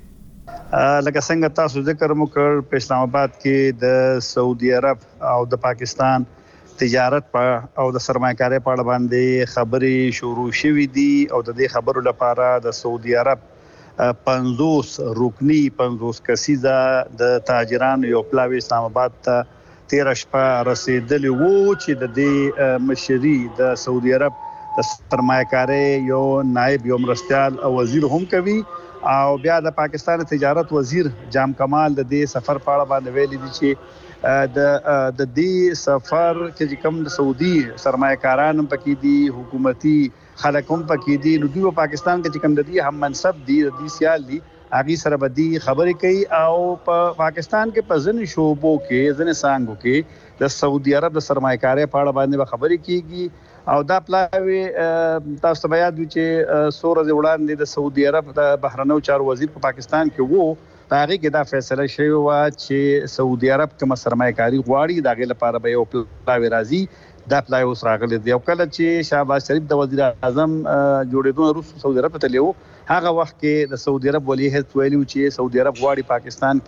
لکه څنګه تاسو ذکر مو کړ په اسلام آباد کې د سعودي عرب او د پاکستان تجارت او د سرمایه‌کارۍ په اړه باندې خبرې شروع شوې دي او د دې خبرو لپاره د سعودي عرب 50 رکنی 50 کسیزه د تاجرانو یو پلاوی اسلام آباد ته 13 شپه رسیدلی وو چې د دې مشري د سعودي عرب د سرمایه‌کارۍ یو نائب یو مرستیال او وزیر هم کوي او بیا د پاکستان تجارت وزیر جام کمال د دې سفر په اړه باندې ویلي دي چې د دې سفر کې کوم د سعودي سرمایه‌کاران پکې دي حکومتي خلک هم پکې دي نو دوی په پاکستان کې کوم د دې هم منصب دي د دې سیال دي اغي سره بدی خبرې کوي او په پاکستان کې په ځنې شوبو کې ځنې سانګو کې د سعودي عرب د سرمایه‌کارۍ په اړه باندې خبرې کیږي او دا پلاوی تاسو ته یاد وي چې سورز وړاندې د سعودي عرب د بهرنیو چارو وزیر په پاکستان کې وو هغه کې دا فیصله شوی و چې سعودي عرب کوم سرمایه‌کاري غواړي دغه لپاره به یو پلاوی راځي دا پلاوی اوس راغلی دی او کله چې شهباز شریف د وزیر اعظم جوړېدو وروسته سعودي عرب ته لیو هغه وخت کې د سعودي عرب ولی هیڅ ویلو چې سعودي عرب غواړي پاکستان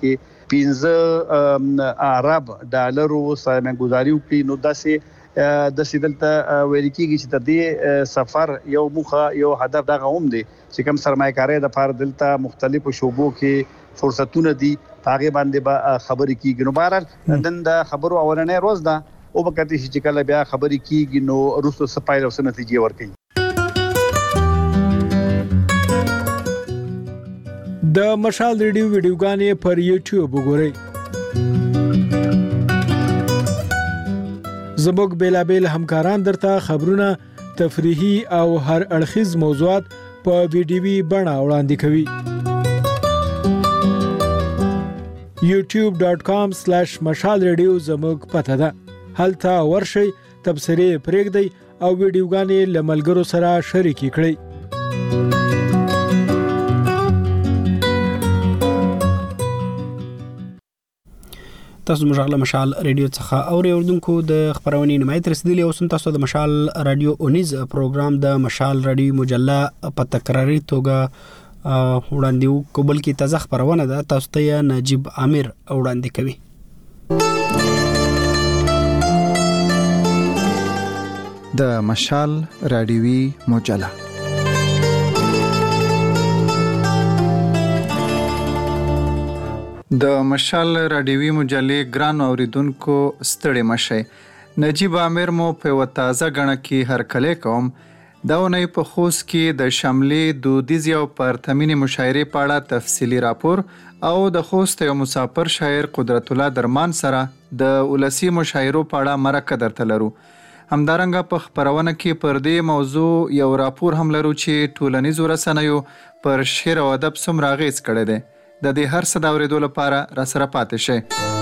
کې 15 ارب ډالرو سرمایه‌ګزاري وکړي نو داسې د سیدلته ویل کېږي چې د دې سفر یو مخه یو هدف دغه هم دی چې کوم سرمایه‌کاري د فار دلته مختلفو شوبو کې فرصتونه دي هغه باندې به خبرې کیږي. نو بهر نن د خبرو اولنې روز ده او په کتي چې کله بیا خبرې کیږي نو وروسته سپایل او نتیجې ورکړي. د مشال ریډیو ویډیوګانې پر یوټیوب وګورئ. زموږ بیلابیل همکاران درته خبرونه، تفریحي او هر اړخیز موضوعات په ویډیوي بڼه وړاندې کوي. youtube.com/مشال ریډیو زموږ پته ده. هلته ورشئ، تبصرې پرېږدئ او ویډیوګانې له ملګرو سره شریکې کړئ. تاسو موږ له مشال ریډیو څخه اوریدونکو د خبرونې نمایت رسیدلی او تاسو د مشال رادیو اونیز پروګرام د مشال رادیو مجله په تکراری توګه وړاندې کوبل کې تازه خبرونه ده. تاسو ته نجیب عامر وړاندې کوي. د مشال رادیوي مجله د مشال رادیوي مجلې ګران اوریدونکو ستړي مشئ. نجیب عامر مو په وتازه غړ کې هرکلی کوم. دا ونې په خوست کې د شملې دودیزي او پرتمینی مشاعرې په اړه تفصیلی راپور او د خوست یو مسافر شاعر قدرت الله درمان سره د ولسی مشاعرو په اړه مرکه درته لرو. همدارنګه په خبرونه کې پر دې موضوع یو راپور هم لرو چې ټولنیزو رسنیو پر شعر او ادب څومره اغیز کړی دی. د دې هر څه د اورېدو لپاره را سره پاتې شئ.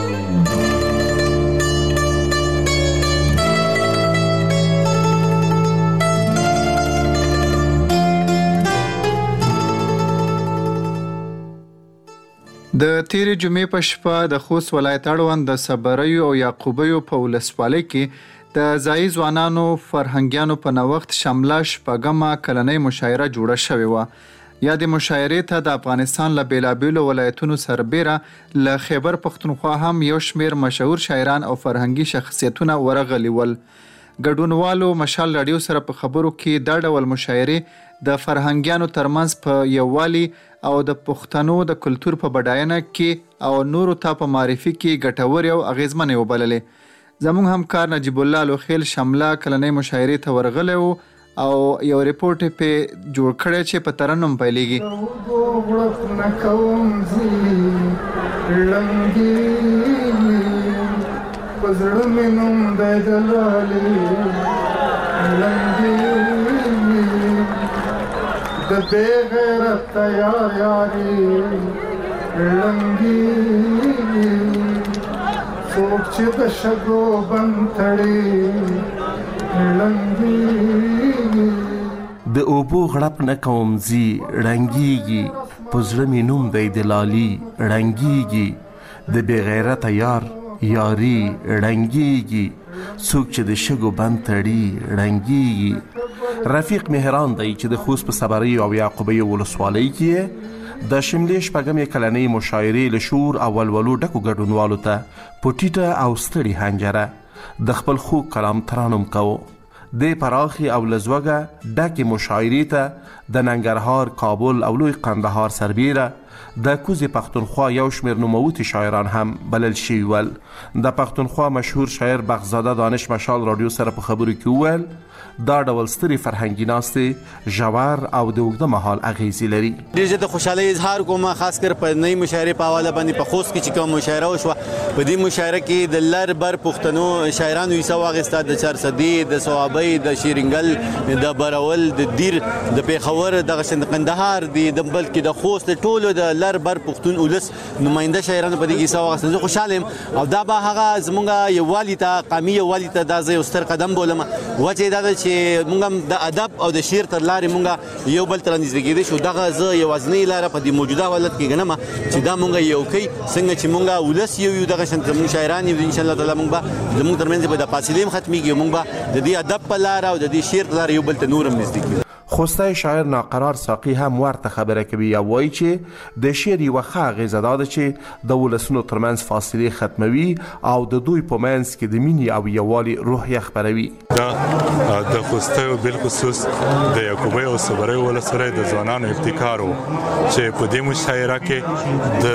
د تیرې جمعې په شپه د خوست ولایت اړوند د صبریو او یعقوبیو په ولسوالۍ کې د ځایي ځوانانو فرهنګیانو په نوښت شمله شپږمه کلنۍ مشاعره جوړه شوې وه. یا د مشاعرې ته د افغانستان له بیلابیلو ولایتونو سربیره له خیبر پښتونخوا هم یو شمیر مشهور شاعران او فرهنګي شخصیتونه ورغلي ول. ګډونوالو مشال رادیو سره په خبرو کې دا ډول مشاعرې د فرهنګیانو ترمنځ په یووالي او د پښتنو د کلتور په بډاینه کې او نورو ته په معرفي کې ګټورې او اغیزمنې وبللې. زموږ همکار نجیب الله لوخیل شمله کلنۍ مشاعرې ته ورغلی و او یو ریپورت په جوړ کړی چې په ترنم پیلېږي. د بے غیرت یار یاری لنګي څوک چې د شګو بند تړي لنګي د اوبو غړپ نه کوم زی رنګيږي پزړه مې نوم دی د لالي رنګيږي د بے غیرت یار یاری رنګيږي څوک چې د شګو بند تړي رنګيږي. رفیق مهران دی چې د خوست په صبری او یعقوبیو ولسوالۍ کې د شملې شپږمې کلنۍ مشاعرې له شور او ولولو ډکو ګډونوالو ته په ټیټه او ستړي حنجره د خپل خوږ کلام ترانم کوو. د پراخي او لزوګه ډکې مشاعرې ته د ننګرهار، کابل او لوی قندهار سربیره د کوزې پښتونخوا یو شمیر نوموتي شاعران هم بلل شوي ول. د پښتونخوا مشهور شاعر بخزاده دانش مشال رادیو سره په خبرو کې وویل دا ډول ستري فرهنګي ناستې ژور او د اوږده مهال اغیزې لري. ډېر زیاته خوشحالۍ اظهار کوم، خاص کر په نوې مشاعرې په حواله باندې. په خوست کې چې کوم مشاعره وشوه، په دې مشاعره کې د لر بر پښتنو شاعرانو حصه واخیسته. د چارسدي، د صوابۍ، د شیرینګل، د برول، د دیر، د پیښور، د قندهار، د بلکې د خوست ټولو د لر بر پښتون ولس نماینده شاعرانو په دې کې حصه واخیسته. زه خوشحاله یم او دا به هغه زموږ یووالي ته، قومي یووالي ته دا زه یو ستر قدم بولم. وجه دا ده چې موږ د ادب او د شعر تر لارې موږ یو بل تر نږدې کېدی شو. دغه زه یوازینۍ لاره په دې موجوده حالت کې ګڼم چې دا موږ یو کوي. څنګه چې موږ ولس یو دغه شانته موږ شاعران یو ان شاء الله تعالی موږ به زموږ ترمنځ به د فاصلې ختمېږي. موږ به د دې ادب په لاره او د دې شعر په لاره یو بل ته نور هم نږدې کېږو. خوستی شاعر ناقرار ساقي هم ورته خبره کوي او وایي چې د شعر یوه ښه اغیزه دا ده چې د ولسونو ترمنځ فاصلې ختموي او د دوی په منځ کې د مینې او یووالي روحیه خپروي. دا د خوستیو بالخصوص د یعقوبیو او صبریو ولسوالۍ د ځوانانو ابتکار و چې په دې مشاعره کې د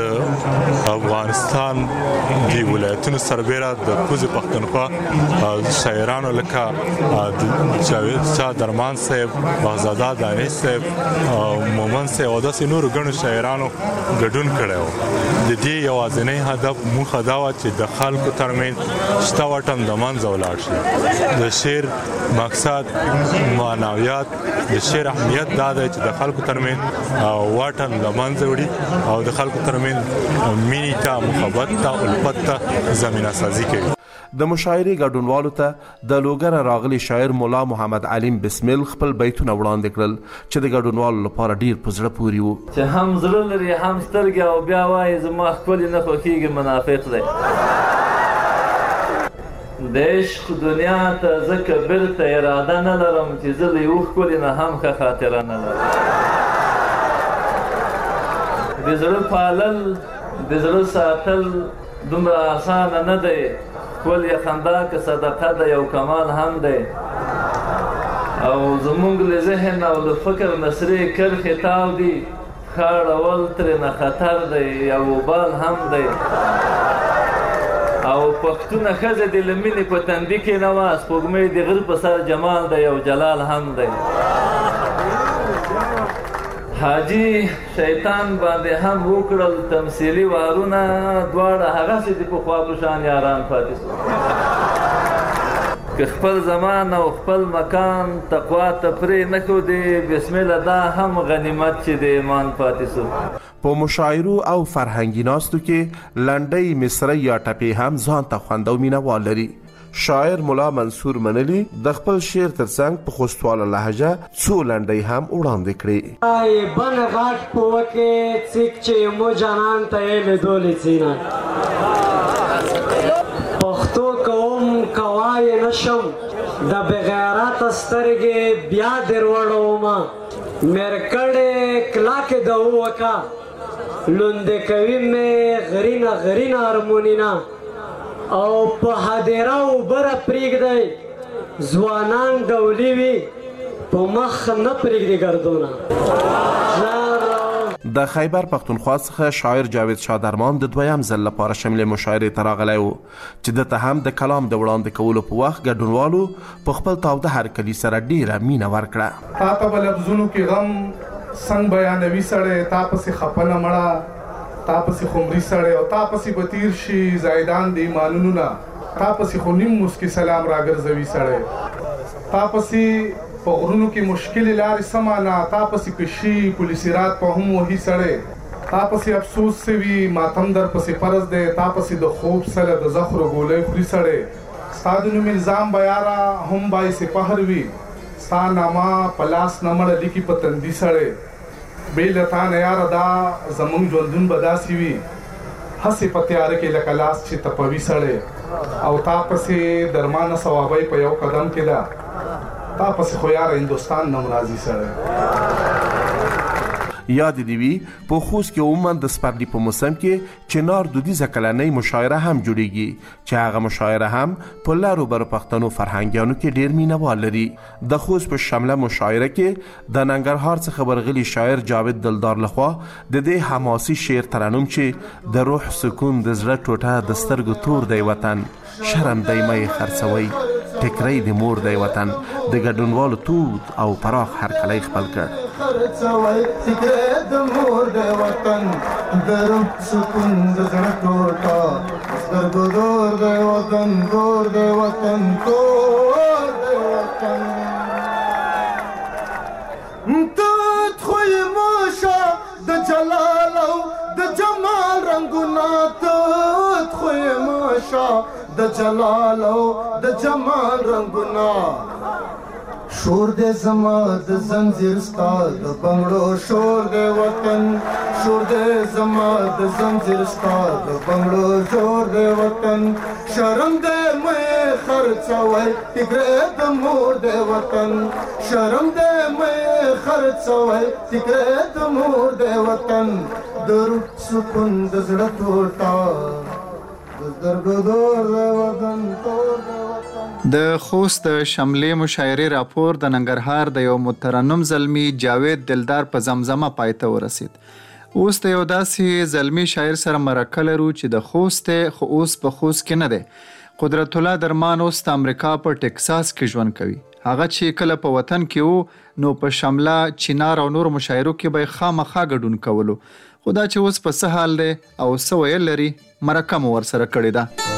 افغانستان د ولایتونو سربیره د کوزې پښتونخوا شاعرانو لکه جاوید شاه درمان صاحب، شهزاده دانش صاحب مومن صاحب او داسې نورو ګڼو شاعرانو ګډون کړی و. د دې یوازینی هدف موخه دا وه چې د خلکو ترمنځ شته واټن د منځه ولاړ شي. د شعر مقصد معنویات د شعر اهمیت دا دی چې د خلکو ترمنځ واټن له منځه وړي او د خلکو ترمنځ مینې ته محبت ته الفت ته زمینه سازي کوي. د مشاعرې ګډونوالو ته د لوګر راغلي شاعر مولا محمد علیم بسمل خپل بیتونه وړاندې کړل چې د ګډونوالو لپاره ډیر په زړه پورې وو. چې هم زړه لري هم سترګې او بیا وایي زما ښکلي نه خوښېږي منافق دی. د عشق دنیا ته ځکه بیرته اراده نه لرم چې زه له یو ښکلي نه هم ښه خاطره نه لرم. د زړه پالل د زړه ساتل دومره اسانه نه دی. ښکل یې خندا که صدقه ده یو کمال هم دی. او زمونږ له ذهن او له فکر نسرې کرښې تاو دي. ښه اړول ترېنه خطر دی یو وبال هم دی. او پښتونه ښځه دې له مینې په تندي کې نه وه. سپوږمۍ د غره په سر جمال دی یو جلال هم دی. حاجی شیطان باندې هم وکړل تمثیلي وارونه. دواړه هغسې دي پخوا په شان یاران پاتې شول. که خپل زمان او خپل مکان تقوا ته پرې نه ښودې بسم الله دا هم غنیمت چې د ایمان پاتې شو. په مشاعرو او فرهنګي ناستو کې لنډۍ مصرۍ یا ټپې هم ځان ته خوند او مینهوال لري. شاعر مولا منصور منلی د خپل شعر ترڅنګ په خوستواله لهجه څو لنډۍ هم وړاندې کړې. بن غاټ په وکې څیک چې مو جانان ته یې لیدولې څینه پښتو کوم کوای نشم د بغیرت سترګې بیا دروړوما مرکړې کلاکې د وکا لوندې کوي مې غرینا غرینا هارمونینا او په هدیره وبره پرېږدی ځوانان ډولي وي په مخ نه پرېږدي ګردونه. د خیبر پښتونخوا څخه شاعر جاوید شادرمان د دویم ځل لپاره شملې مشاعرې ته راغلی و چې دته هم د کلام د وړاندې کولو په وخت ګډونوالو په خپل تاوده هرکلي سره ډیره مینه ورکړه. تا ته به لفظونو کې غم څنګ بیانوي سړی تا پسې خفه نه مړه تا پسې خمري سړی او تا پسې به تیر شي زایدان د ایمانونو نه تا پسې خو نیم مسکي سلام راګرځوي سړی تا پسې په غرونو کې مشکلې لارې سمانه تا پسې کشي پولیسي رات په هم وهي سړی تا پسې افسوس سوي ماتم در پسې فرض دی تا پسې د خوب سره د زخرو ګولۍ خوري سړی ستا د نوم الزام به یاره هم باعث فخر وي ستا نامه په لاس نه مړه لیکي په تندي سړی بې له تا نه یاره دا زموږ ژوندون به داسې وي هسې په تیاره کې لکه لاس چې تپوي سړی او تا پسې درمانه ثوابۍ په یو قدم کې ده تا پسې خو یاره هندوستان نه راځي سړی. یاد دی وی په خوست کې عموما د سپرلي په موسم کې چنار دودیزه کلنۍ مشاعره هم جوړیږي چې هغه مشاعره هم په لارو برو پښتنو فرهنګیانو کې ډیر مینوال لري. د خوست په شمله مشاعره کې د ننګرهار څخه ورغلي شاعر جاوید دلدار لخوا د دې حماسي شعر ترنم چې د روح سکون د زړه ټوټه د سترګو تور دی وطن شرم دی مې خرڅوي ټکرې د مور دی وطن د ګډونوالو تود او پراخ هرکلی خپل کړ. خرڅوي ټکرې د مور دی وطن د روح سکون د زړه ټوټه سترګو تور دی وطن تور دی وطن تور دی وطن توت خوی موشه د جلال او د جمال رنگونه توت خوی موشه د جلال او د جمال رنگونه شور دې زما د زنجیر ستا د بنگړو شور دې وطن شور دې زما د زنجیر ستا د بنگړو شور دې وطن شرم دې مې خرڅوي ټکرې د مور دې وطن شرم دې مې خرڅوي ټکرې د مور دې وطن د روح سکون د زړه ټوټه د خوست د شملې مشاعرې راپور د ننګرهار د یو مترنم زلمی جاوید دلدار په زمزمه پای ته ورسید. اوس د یو داسې زلمی شاعر سره مرکه لرو چې د خوست خو اوس په خوست کې نه دی. قدرت الله درمان اوس د امریکا په ټکساس کې ژوند کوي هغه چې کله په وطن کې وو نو په شمله چینار او نور مشاعرو کې به خامخا ګډون کولو، خو دا چې اوس په څه حال دی او څه ویل لري مرکه مو ورسره کړې ده.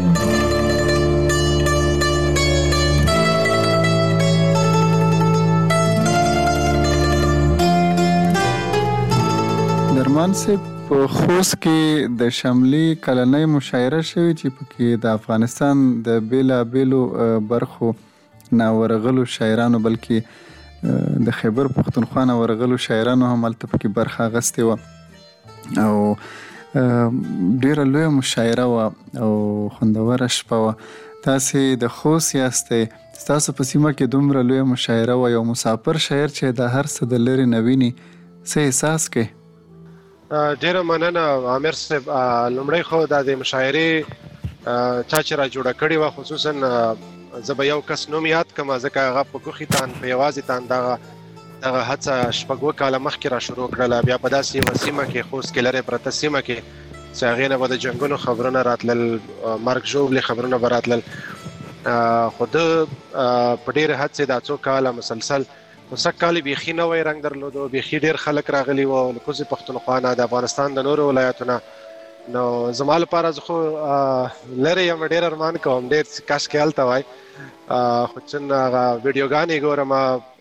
درمان صاحب په خوست کې د شملي کلنۍ مشاعره شوې چې پکې د افغانستان د بیلابیلو برخو نه ورغلو شاعرانو بلکې د خیبر پښتونخوا نه ورغلو شاعرانو هم هلته پکې برخه اخیستې وه او ډېره لویه مشاعره وه او خوندوره شپه وه. تاسې د خوست یاستئ، ستاسو په سیمه کې دومره لویه مشاعره وه، یو مسافر شاعر چې د هر څه د لرې نه ویني څه احساس کوي؟ ډیره مننه عامر صاحب. لومړی خو دا د مشاعرې چا چې را جوړه کړې وه، خصوصا زه به یو کس نوم یاد کړم ځکه هغه په ګوښي تان په یوازې تان دغه هڅه شپږ اووه کاله مخکې را شروع کړله. بیا په داسې یوه سیمه کې خوست کې لرې پرته سیمه کې چې هغې نه به د جنګونو خبرونه راتلل، مرګ ژوبلې خبرونه به راتلل، خو ده په ډېرې هڅې دا څو کاله مسلسل خو سږ کال یې بیخي نوی رنګ درلودو، بیخي ډېر خلک راغلي وو له کوزې پښتونخوا نه، د افغانستان د نورو ولایتو نه. نو زما لپاره زه خو لرې یم، ډېر ارمان کوم ډېر کاشکې هلته وای، خو څنګه هغه ویډیوګانې ګورم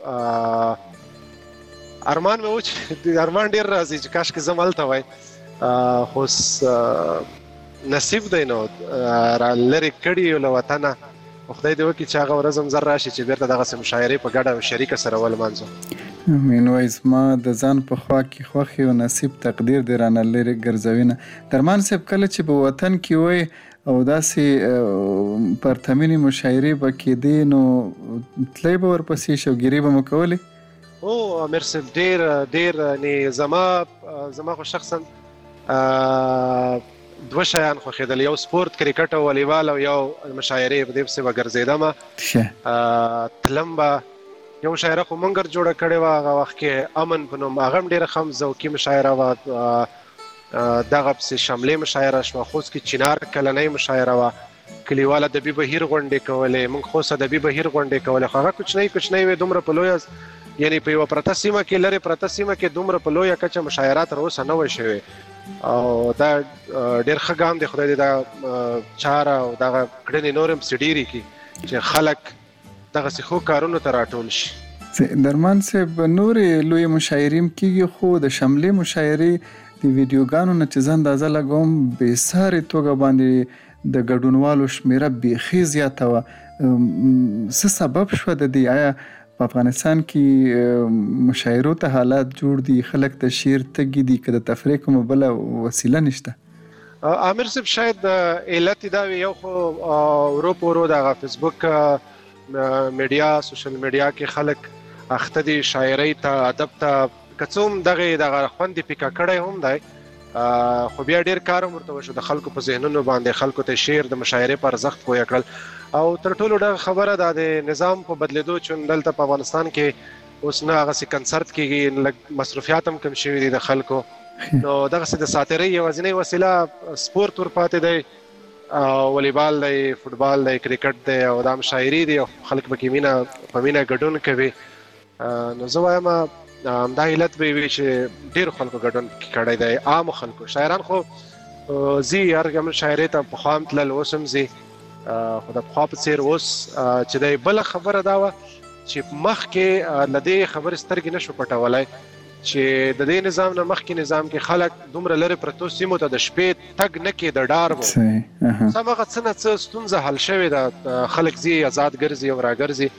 ارمان مې و چې ارمان ډېر راځي چې کاشکې زه هم هلته وای، خو نصیب دی نو را لرې کړي له وطنه. خدای دې وکړي چې هغه ورځ هم زر راشي چې بیرته دغسې مشاعرې په ګډه او شریکه سره ولمانځو. امین وایي زما د ځان په خوا کې خوښ او نصیب تقدیر دې رانه لرې ګرځوینه. درمان صاحب کله چې په وطن کې وای او داسې پرتمینې مشاعرې به کېدې نو تلی به ورپسې شوګیري به مو کولې؟ او امیر صاحب ډېر یعنې زما خو شخصا دوه شیان خوښېدل، یو سپورت کرکټ او والیبال او یو مشاعرې په دې پسې به ګرځېدم. تلم به یو مشاعره خو مونږ جوړه کړې وه هغه وخت کې امن په نوم، هغه هم ډېره ښه ذوقي مشاعره وه. دغه پسې شملې مشاعره شوه، خوست کې چینار کلنۍ مشاعره وه، کلیوال ادبي بهیر غونډې کولې، موږ خوست ادبي بهیر غونډې کولې، خو هغه کوچنۍ وې دومره په لویه یعنې په یوه پرته سیمه کې لرې پرته سیمه کې دومره په لویه کچه مشاعره تر اوسه نه وی شوې او دا ډېر ښه ګام دی. خدای دې دا چاره او دغه کړنې نور هم څه ډېرې کړي چې خلک دغسې ښو کارونو ته راټول شي. درمان صاحب نورې لویې مشاعرې هم کېږي خو د شملې مشاعرې د ویډیوګانو نه چې زه اندازه لګوم بېسارې توګه باندې د ګډونوالو شمېره بیخي زیاته وه. څه سبب شوه د دې؟ آیا په افغانستان کې مشاعرو ته حالات جوړ دي، خلک د شعر تږي دي که د تفریح کومه بله وسیله نشته؟ عامر صاحب شاید علت دا وي، یو خو ورو په ورو دغه فیسبوک میډیا سوشل میډیا کې خلک اخته دي شاعرۍ ته ادب ته، که څه هم دغه خوند یې پیکه کړی هم دی خو بیا ډېر کار هم ورته وشو د خلکو په ذهنونو باندې، خلکو ته شعر د مشاعرې په ارزښت پوه کړل. او تر ټولو ډېره خبره دا د نظام په بدلېدو چې دلته په افغانستان کې اوس نه هغسې کنسرت کېږي، لږ مصروفیات هم کم شوي دي د خلکو، نو دغسې د ساتیرۍ یوازینۍ وسیله سپورت ورپاتې دی، والیبال دی، فوټبال دی، کرکټ دی او دا مشاعرې دي او خلک پکې په مینه ګډون کوي. نو زه وایم همدا علت به وي چې ډېرو خلکو ګډون کړی دی، عامو خلکو. شاعران خو ځي هر مشاعرې ته پخوا هم تلل، اوس هم ځي، خو د پخوا په څېر اوس چې دی بله خبره دا وه چې مخکې له دې خبرې سترګې نه شو پټولی چې د دې نظام نه مخکې نظام کې خلک دومره لرې پرتو سیمو ته د شپې تګ نه کېده، ډار و. هماغه څه نه څه ستونزه حل شوې ده، خلک ځي آزاد ګرځي او راګرځي،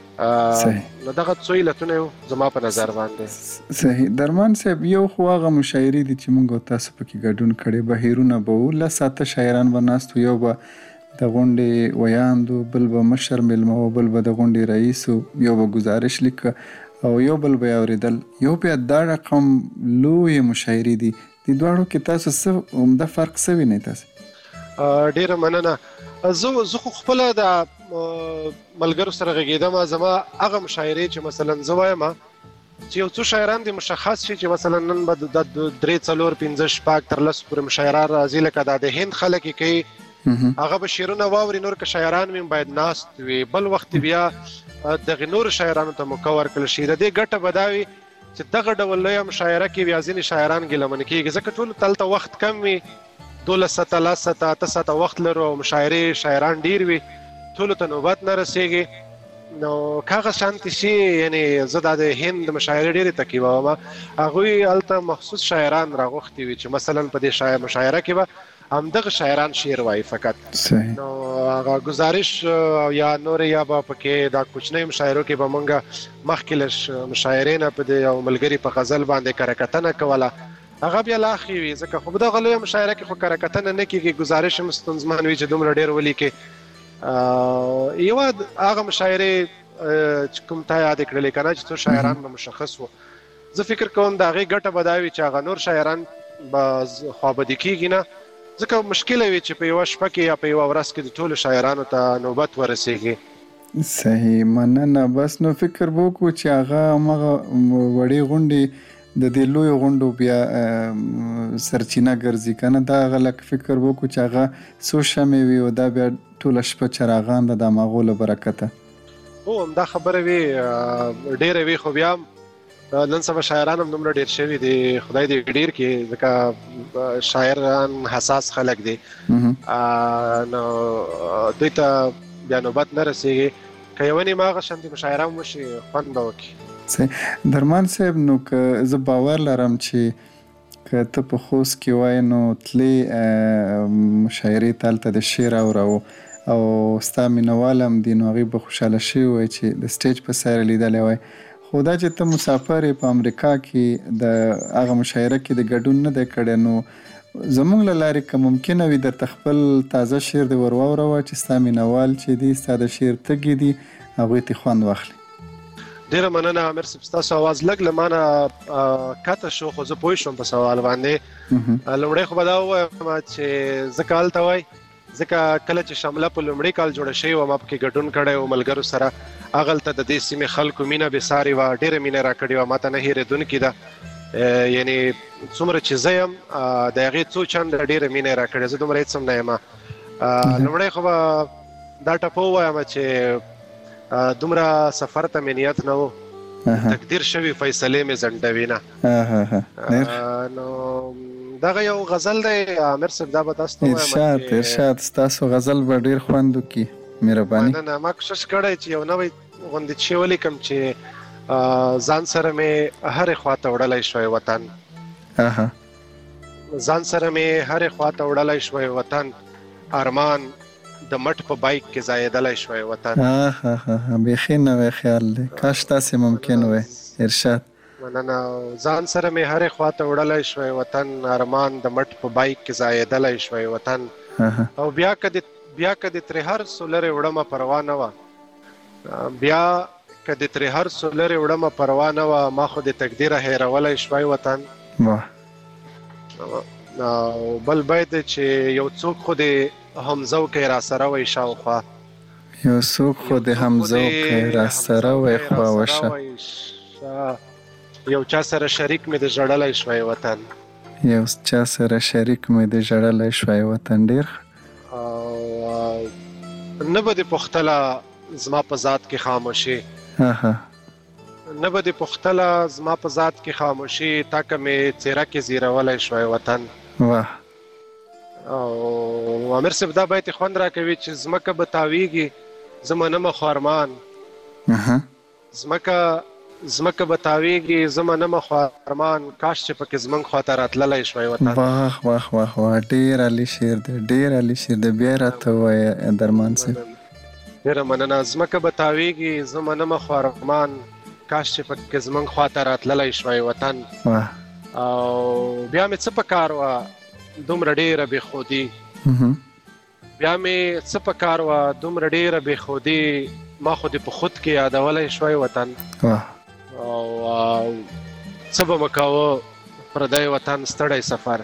نو دغه څو علتونه یو زما په نظر باندې. صحیح. درمان صاحب یو خو هغه مشاعرې دي چې موږ او تاسو پکې ګډون کړی، بهیرونه به وو، لس اته شاعران به ناست وو، یو به د غونډې ویاند و، بل به مشر میلمه و، بل به د غونډې رئیس و، یو به گزارش لیکه او یو بل به یې اورېدل. یو بیا دا رقم لویې مشاعرې دي، د دواړو کې تاسو څه عمده فرق څه وینئ تاسو؟ ډېره مننه. زه خو خپله د ملګرو سره غږېدم، زما هغه مشاعرې چې مثلا زه وایم چې یو څو شاعران دي مشخص شي چې مثلا نن به د 3 4 5 6 تر 10 پورې مشاعره راځي، لکه دا د هند خلک یې کوي هغه به شعرونه واوري، نور که شاعران مې باید ناست وي، بل وخت بیا دغه نور شاعرانو ته موقع ورکړل شي. د دې ګټه به دا وي چې دغه ډول لویه مشاعره کې بیا ځینې شاعران ګیلمن کېږي، ځکه ټولو ته هلته وخت کم وي، 12 ساعته 10 ساعته 8 ساعته وخت لرو، مشاعرې شاعران ډیر وي، ټولو ته نوبت نه رسېږي. نو کاغه شانتي شي، یعنی زه د هند مشاعرې ډېرې تعقیبوم، هغوی هلته مخصوص شاعران راغوښتي وي چې مثلا په دې مشاعره کې به همدغه شاعران شعر وایي فقط. نو هغه گزارش یا نور یا به پکې دا کوچنۍ مشاعرو کې به مونږ مخکې لږ مشاعرې نه په دې یو ملګري په غزل باندې کره کتنه کوله، هغه بیا لا ښې وي، ځکه خو په دغه لویه مشاعره کې خو کره کتنه نه کېږي، ګزارش هم ستونزمن وي چې دومره ډېر ولیکې. یوه هغه مشاعرې چې کوم تا یادې کړلې که نه چې څو شاعران به مشخص وو، زه فکر کوم د هغې ګټه به دا وي چې هغه نور شاعران به خوابدي کېږي نه، ځکه مشکله وي چې په یوه شپه کې یا په یوه ورځ کې د ټولو شاعرانو ته نوبت ورسېږي. صحیح، مننه. بس نو فکر به وکړو چې هغه همغه وړې غونډې د دې لویو غونډو بیا سرچینه ګرځي که نه، دا هغه لکه فکر به وکړو چې هغه څو شمې وي او دا بیا ټوله شپه چراغان د همغو له برکته. هو همدا خبره وي، ډېره وي، خو بیا نن سبا شاعران هم دومره ډېر شوي دي، خدای دې ډېر کړي، ځکه شاعران حساس خلک دي، نو دوی ته بیا نوبت نه رسېږي. که یوه نیمه هغه شانتې مشاعره هم وشي خوند به وکړي. درمان صاحب، نو که زه باور لرم چې که ته په خوست کې وای نو تلې مشاعرې ته هلته د شعر اورو او ستا مینهوال هم دي، نو هغوی به خوشحاله شوي وای چې د سټیج په سر لیدلی وای. خو دا چې ته مسافر یې په امریکا کې د هغه مشاعره کې د ګډون نه دی کړی، نو زموږ له لارې که ممکنه وي درته خپل تازه شعر دې ور واوروه چې ستا مینهوال چې دي، ستا د شعر تږي دي، هغوی ترې خوند واخلي. ډېره مننه عامر صاحب، ستاسو اواز لږ له ما نه کته شو، خو زه پوه شوم په سوال باندې. لومړی خو به دا ووایم چې ځکه هلته وای، ځکه کله چې شمله په لومړي کال جوړه شوې وه، ما پکې ګډون کړی و ملګرو سره، هغه هلته د دې سیمې خلکو مینه بېسارې وه، ډېره مینه راکړې وه، ما ته نه هېرېدونکې ده. یعنی څومره چې زه یم د هغې څو چنده ډېره مینه یې راکړې، زه دومره هېڅ هم نه یم. لومړی خو به دا ټپه ووایم چې دومره سفر ته مې نیت نه و، تقدیر شوي فیصلې مې ځنډوي نه. نو دغه یو غزل دی عامر صاحب، دا به تاسو ته ووایم. ارشاد، ستاسو غزل به ډېر خوند وکړي، مهرباني. مننه. ما کوشش کړی چې یو نوی غوندې چې ولیکم چې ځان سره مې هرې خوا ته وړلی شوی وطن، ځان سره مې هرې خوا ته وړلی شوی وطن، ارمان د مټ په بایک کې ځایېدلی شوی وطن. بیخي نوی خیال دی، کاش تاسې ممکن وی. ارشاد. مننه. ځان سره مې هرې خوا ته وړلی شوی وطن، ارمان د مټ په بایک کې ځایېدلی شوی وطن، او بیا که دې ترې هر څو لرې وړمه پروا نه وه، بیا که دې ترې هر څو لرې وړمه پروا نه وه، ما خو دې تقدیره هېرولی شوی وطن. او بل بیت دی چې یو څوک خو دې همزوکی را سره وی شاوخوا، یو څوک خو دې همزوکی را سره وی خواوشه، یو چا سره شریک مې د ژړلی شوی وطن، یو چا سره شریک مې د ژړلی شوی وطن. ډېر نه به دې پوښتله زما په ذات کې خاموشي، نه به دې پوښتله زما په ذات کې خاموشي، تا که مې څېره کې زیرولی شوی وطن. او امیر صاحب دا بیت خوند راکوي چې ځمکه به تاویږي زه منمه خو ارمان، ځمکه به تاویږي زه منمه خو ارمان، کاش چې پکې زموږ خواته راتللی شوی وطن. واه واه واه واه، ډېر عالي شعر دی، ډېر عالي شعر دی. بیا یې راته ووایه درمان صاحب. ډېره مننه. ځمکه به تاویږي زه منمه خو ارمان، کاش چې پکې زموږ خواته راتللی شوی وطن. او بیا مې څه پکار وه دومره ډېره بېخودي، بیا مې څه پکار وه دومره ډېره بېخودي، ما خو دې په خود کې یادولی شوی وطن. او څه به مه کوه پردی وطن ستړی سفر،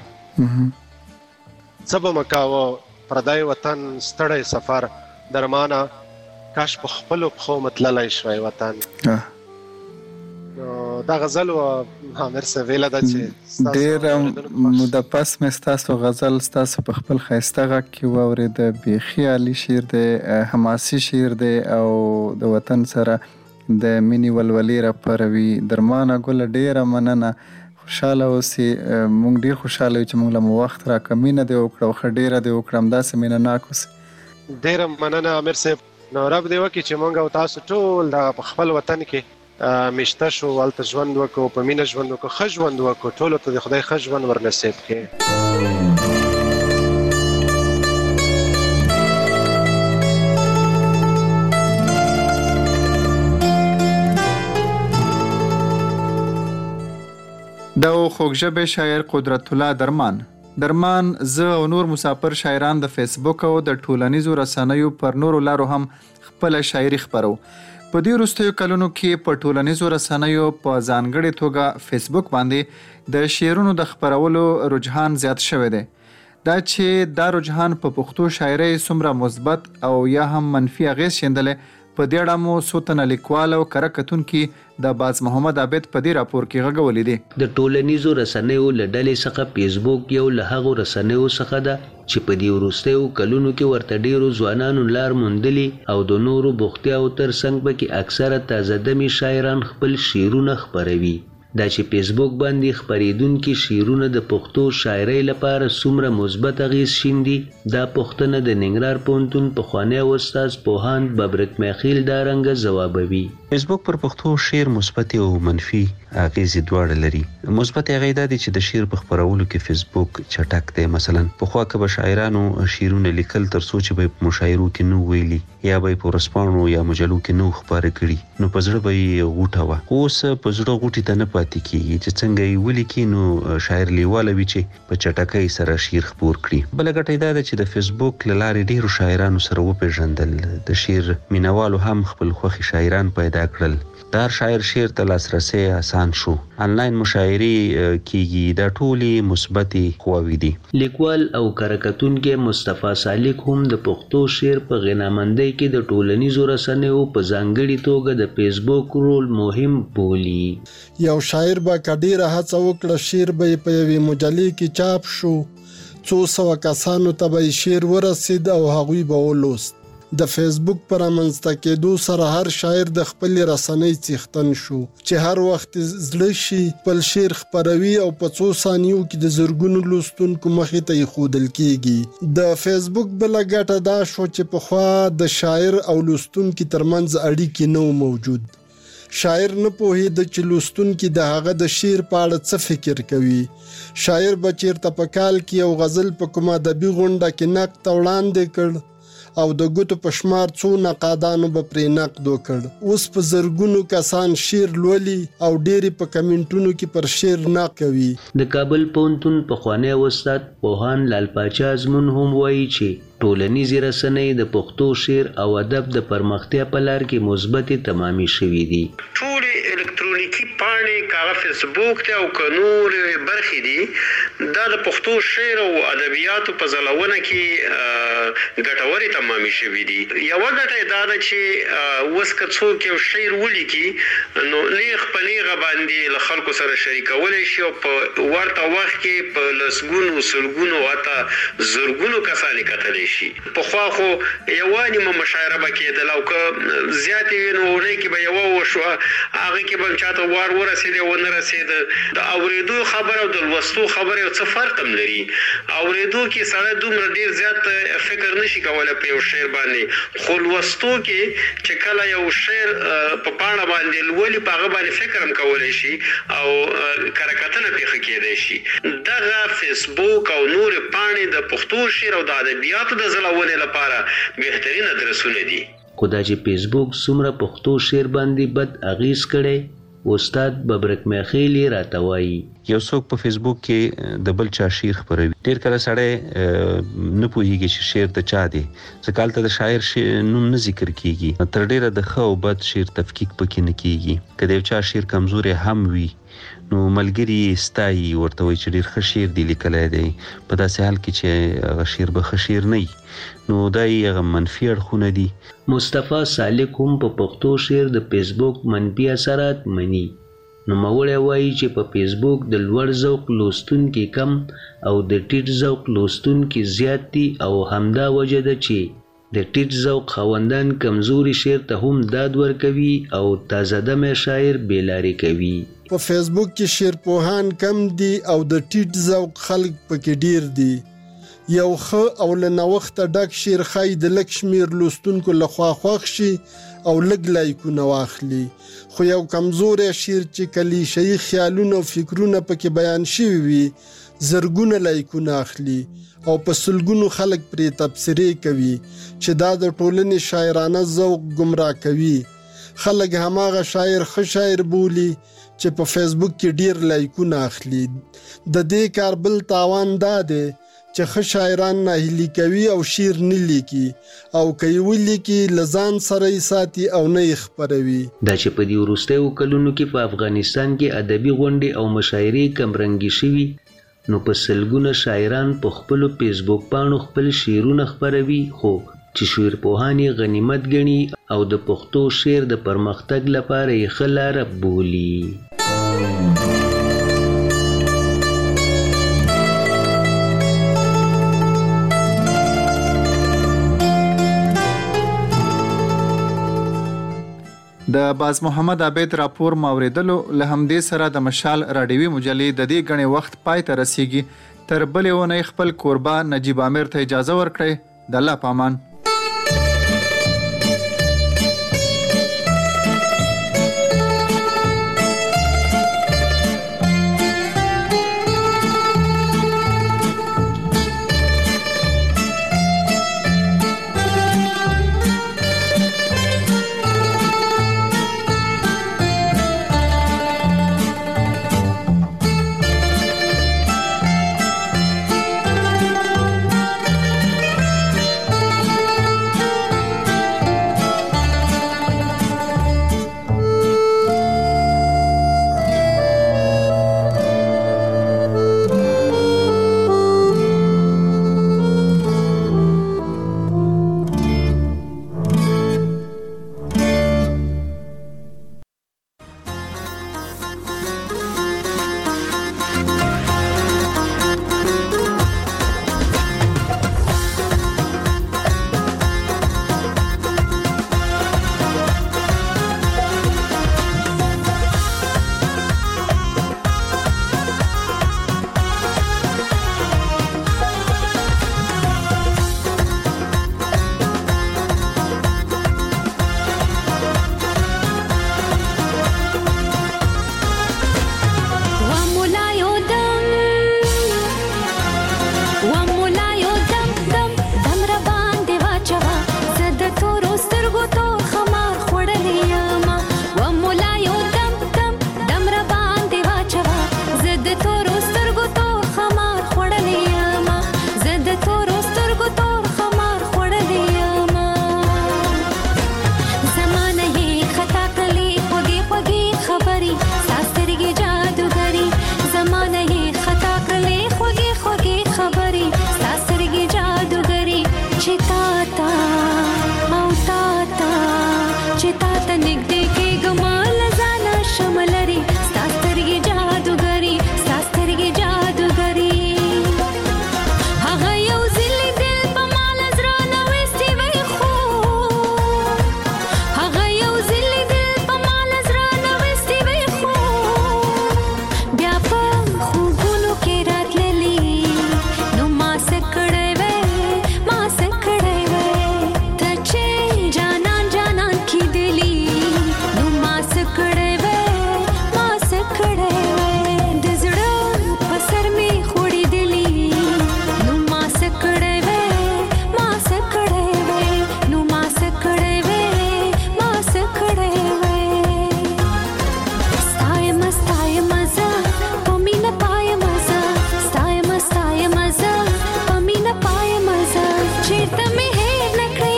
څه به مه کوه پردی وطن ستړی سفر، درمانه کاش په خپلو پښو متللی شوی وطن. دا غزل او عامر سویلا د چې ډېر مدپس مې ستاسو غزل ستاسو په خپل ښایسته غږ کې واورېد. بیخي عالي شعر دی، حماسي شعر دی او د وطن سره د مینې ولولې راپاروي. درمانه ګله ډېره مننه، خوشحاله اوسئ. موږ ډېر خوشحاله یو چې موږ له مو وخت راکړه، مینه دې وکړه او ښه ډېره دې وکړه، همداسې مینه ناک اوسئ. ډېره مننه عامر صاحب. نو رب دې وکړي چې موږ او تاسو ټول دغه په خپل وطن کې میشته شو، هلته ژوند وکړو، په مینه ژوند وکړو، ښه ژوند وکړو، ټولو ته د خدای ښه ژوند ورنصیب کړي. دا خوږژبې شاعر قدرت الله درمان زه او نور مسافر شاعران د فیسبوک او د ټولنیزو رسنیو پر نورو لارو هم خپل شاعري خپرو. په دې وروستیو کلونو کې په ټولنیزو رسنیو په ځانګړې توګه فیسبوک باندې د شعرونو د خپرولو رجحان زیات شوی دی. دا چې دا رجحان په پښتو شاعرۍ څومره مثبت او یا هم منفي اغیز شیندلی، په دې اړه مو څو تنه لیکوال او کره کتونکي د باز محمد عابد په دې راپور کې غږولي دي. د ټولنیزو رسنیو له ډلې څخه فیسبوک یو له هغو رسنیو څخه ده چې په دې وروستیو کلونو کې ورته ډېرو ځوانانو لار موندلي او د نورو بوختیاو تر څنګ پکې اکثره تازه دمي شاعران خپل شعرونه خپروي. دا چې فیسبوک باندې خپریدونکي شعرونه د پښتو شاعرۍ لپاره څومره مثبت اغیز شیندي، دا پوښتنه د ننګرهار پوهنتون پخوانی استاد پوهاند ببرک میخیل دا رنګه ځوابوي. فیسبوک پر پښتو شعر مثبت او منفي اغیزې دواړه لري. مثبت اغیز دا دی چې د شعر په خپرولو کې فیسبوک چټک دی. مثلا پخوا که به شاعرانو شعرونه لیکل تر څو چې به په مشاعرو کې نو ویلي یا به په ورځپاڼو یا مجلو کې نو خپاره کړي، نو په زړه به یې غوټه وه. اوس په زړه غوټې ته نه پاتې کېږي چې څنګه یې ولیکي نو شاعر لیواله وي چې په چټکۍ سره شعر خپور کړي. بله ګټه دا ده چې د فیسبوک له لارې ډېرو شاعرانو سره وپېژندل، د شعر مینوالو هم خپل خوښې شاعران پیدا کړل. د هر شاعر شعر ته لاسرسی آسان شو، آنلاین مشاعرې کیږي. دا ټولې مثبتې قواوې دي. لیکوال او کره کتونکی مصطفی سالک هم د پښتو شعر په غنامندۍ کې د ټولنیزو رسنیو په ځانګړې توګه د فیسبوک رول مهم بولي. یو شاعر به که ډېره هڅه وکړه شعر به یې په یوې مجلې کې چاپ شو، 200 کسانو ته به یې شعر ورسید او هغوی به ولوست. د فیسبوک پر رامنځته کېدو سره هر شاعر د خپلې رسنۍ څښتن شو چې هر وخت زړه شي خپل شعر خپروي او په 2 ثانیو کې د زرګونو لوستونکو مخې ته یې ښودل کېږي. د فیسبوک بله ګټه دا شو چې پخوا د شاعر او لوستونکي ترمنځ اړیکې نه موجود. شاعر نه پوهېده چې لوستونکي د هغه د شعر په اړه څه فکر کوي. شاعر به چېرته په کال کې یو غزل په کومه ادبي غونډه کې نقد ته وړاندې کړ او د ګوتو په شمار څو نقادانو به پرې نقد وکړ. اوس په زرګونو کسان شعر لولي او ډېری په کمنټونو کې پر شعر نقد کوي. د کابل پوهنتون پخوانی استاد پوهان لال پاچا ازمون هم وایي چې ټولنیزې رسنۍ د پښتو شعر او ادب د پرمختیا په لار کې مثبتې تمامي شوي دي. ټولې الکترونیکي پاڼې کاغه فیسبوک ته او نور برخې دي، دا د پښتو شعر او ادبیاتو په ځلونه کې ګټورې تمامي شوي دي. یوه ګټه دا ده چې اوس که څوک یو شعر ولیکي نو نیغ په نیغه باندې له خلکو سره شریکولی شي او په ورته وخت کې په لسګونو سلګونو حتی زرګونو کسان یې کتلی شي. پخوا خو یوه نیمه مشاعره به کېدل او که زیاتې وي نو اونۍ کې به یوه وشوه، هغې کې به چاته وار ورسېد او ونه رسېده. د اورېدو خبره او د لوستو خبره یو څه فرق هم لري. اورېدو کې سړی دومره ډېر زیات فکر نشي کولی په یو شعر باندې، خو لوستو کې چې کله یو شعر په پاڼه باندې لولي په هغه باندې فکر هم کولی شي او کره کتنه پېښه کېدی شي. دغه فیسبوک او نورې پاڼې د پښتو شعر او د ادبیاتو د ځلونې لپاره بهترین ادرسونه دي. خو دا چې فیسبوک څومره پښتو شعر باندې بد اغیز کړی، استاد ببرک میخیل راته وایي. یو څوک په فیسبوک کې د بل چا شعر خپروي. ډېر کله سړی نه پوهېږي چې شعر د چا دی، ځکه هلته د شاعر نوم نه ذکر کېږي. تر ډېره د ښه او بد شعر تفکیک پکې نه کېږي. که د یو چا شعر کمزوری هم وي نو ملګري یې ستایي، ورته وایي چې ډېر ښه شعر دی لیکلی دی، په داسې حال کې چې هغه شعر به ښه شعر نه وي، نو دا یې هغه منفي اړخونه دي. مصطفی سالک هم په پښتو شعر د فیسبوک منفي اثرات مني. نوموړی وایي چې په فیسبوک د لوړ ذوق لوستونکي کم او د ټیټ ذوق لوستونکي زیات دي او همدا وجه ده چې د ټیټ ذوق خاوندان کمزوري شعر ته هم داد ورکوي او تازه دمه شاعر بېلارې کوي. په فیسبوک کې شعر پوهان کم دي او د ټیټ ذوق خلک پکې ډیر دي. یو ښه او له نوښته ډک شعر ښایي د لږ شمېر لوستونکو لخوا خوښ شي او لږ لایکونه واخلي، خو یو کمزوری شعر چې کلیشه‌ایي خیالونه او فکرونه پکې بیان شوي وي زرګونه لایکونه اخلي او په سلګونو خلک پرې تبصرې کوي چې دا د ټولنې شاعرانه ذوق ګمراه کوي. خلک هماغه شاعر ښه شاعر بولي چې په فیسبوک کې ډیر لایکونه اخلي. د دې کار بل تاوان دا دی چې ښه شاعران ناهیلي کوي او شعر نه لیکي او که یې ولیکي له ځان سره یې ساتي او نه یې خپروي. دا چې په دې وروستیو کلونو کې په افغانستان کې ادبي غونډې او مشاعرې کمرنګې شوي، نو په سلګونه شاعران په خپلو فیسبوک پاڼو خپل شعرونه خپروي، خو چې شعر پوهان یې غنیمت ګڼي او د پښتو شعر د پرمختګ لپاره یې ښه لاره بولي. د باز محمد عبید راپور ماوریدلو له همدې سره د مشال راډیوي مجلې د دې غنې وخت پای ته رسیږي. تر بلې ونې خپل کوربا نجیب عامر ته اجازه ورکړئ. د الله پامان.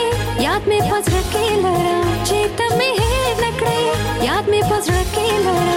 याद में पसरा के लड़ा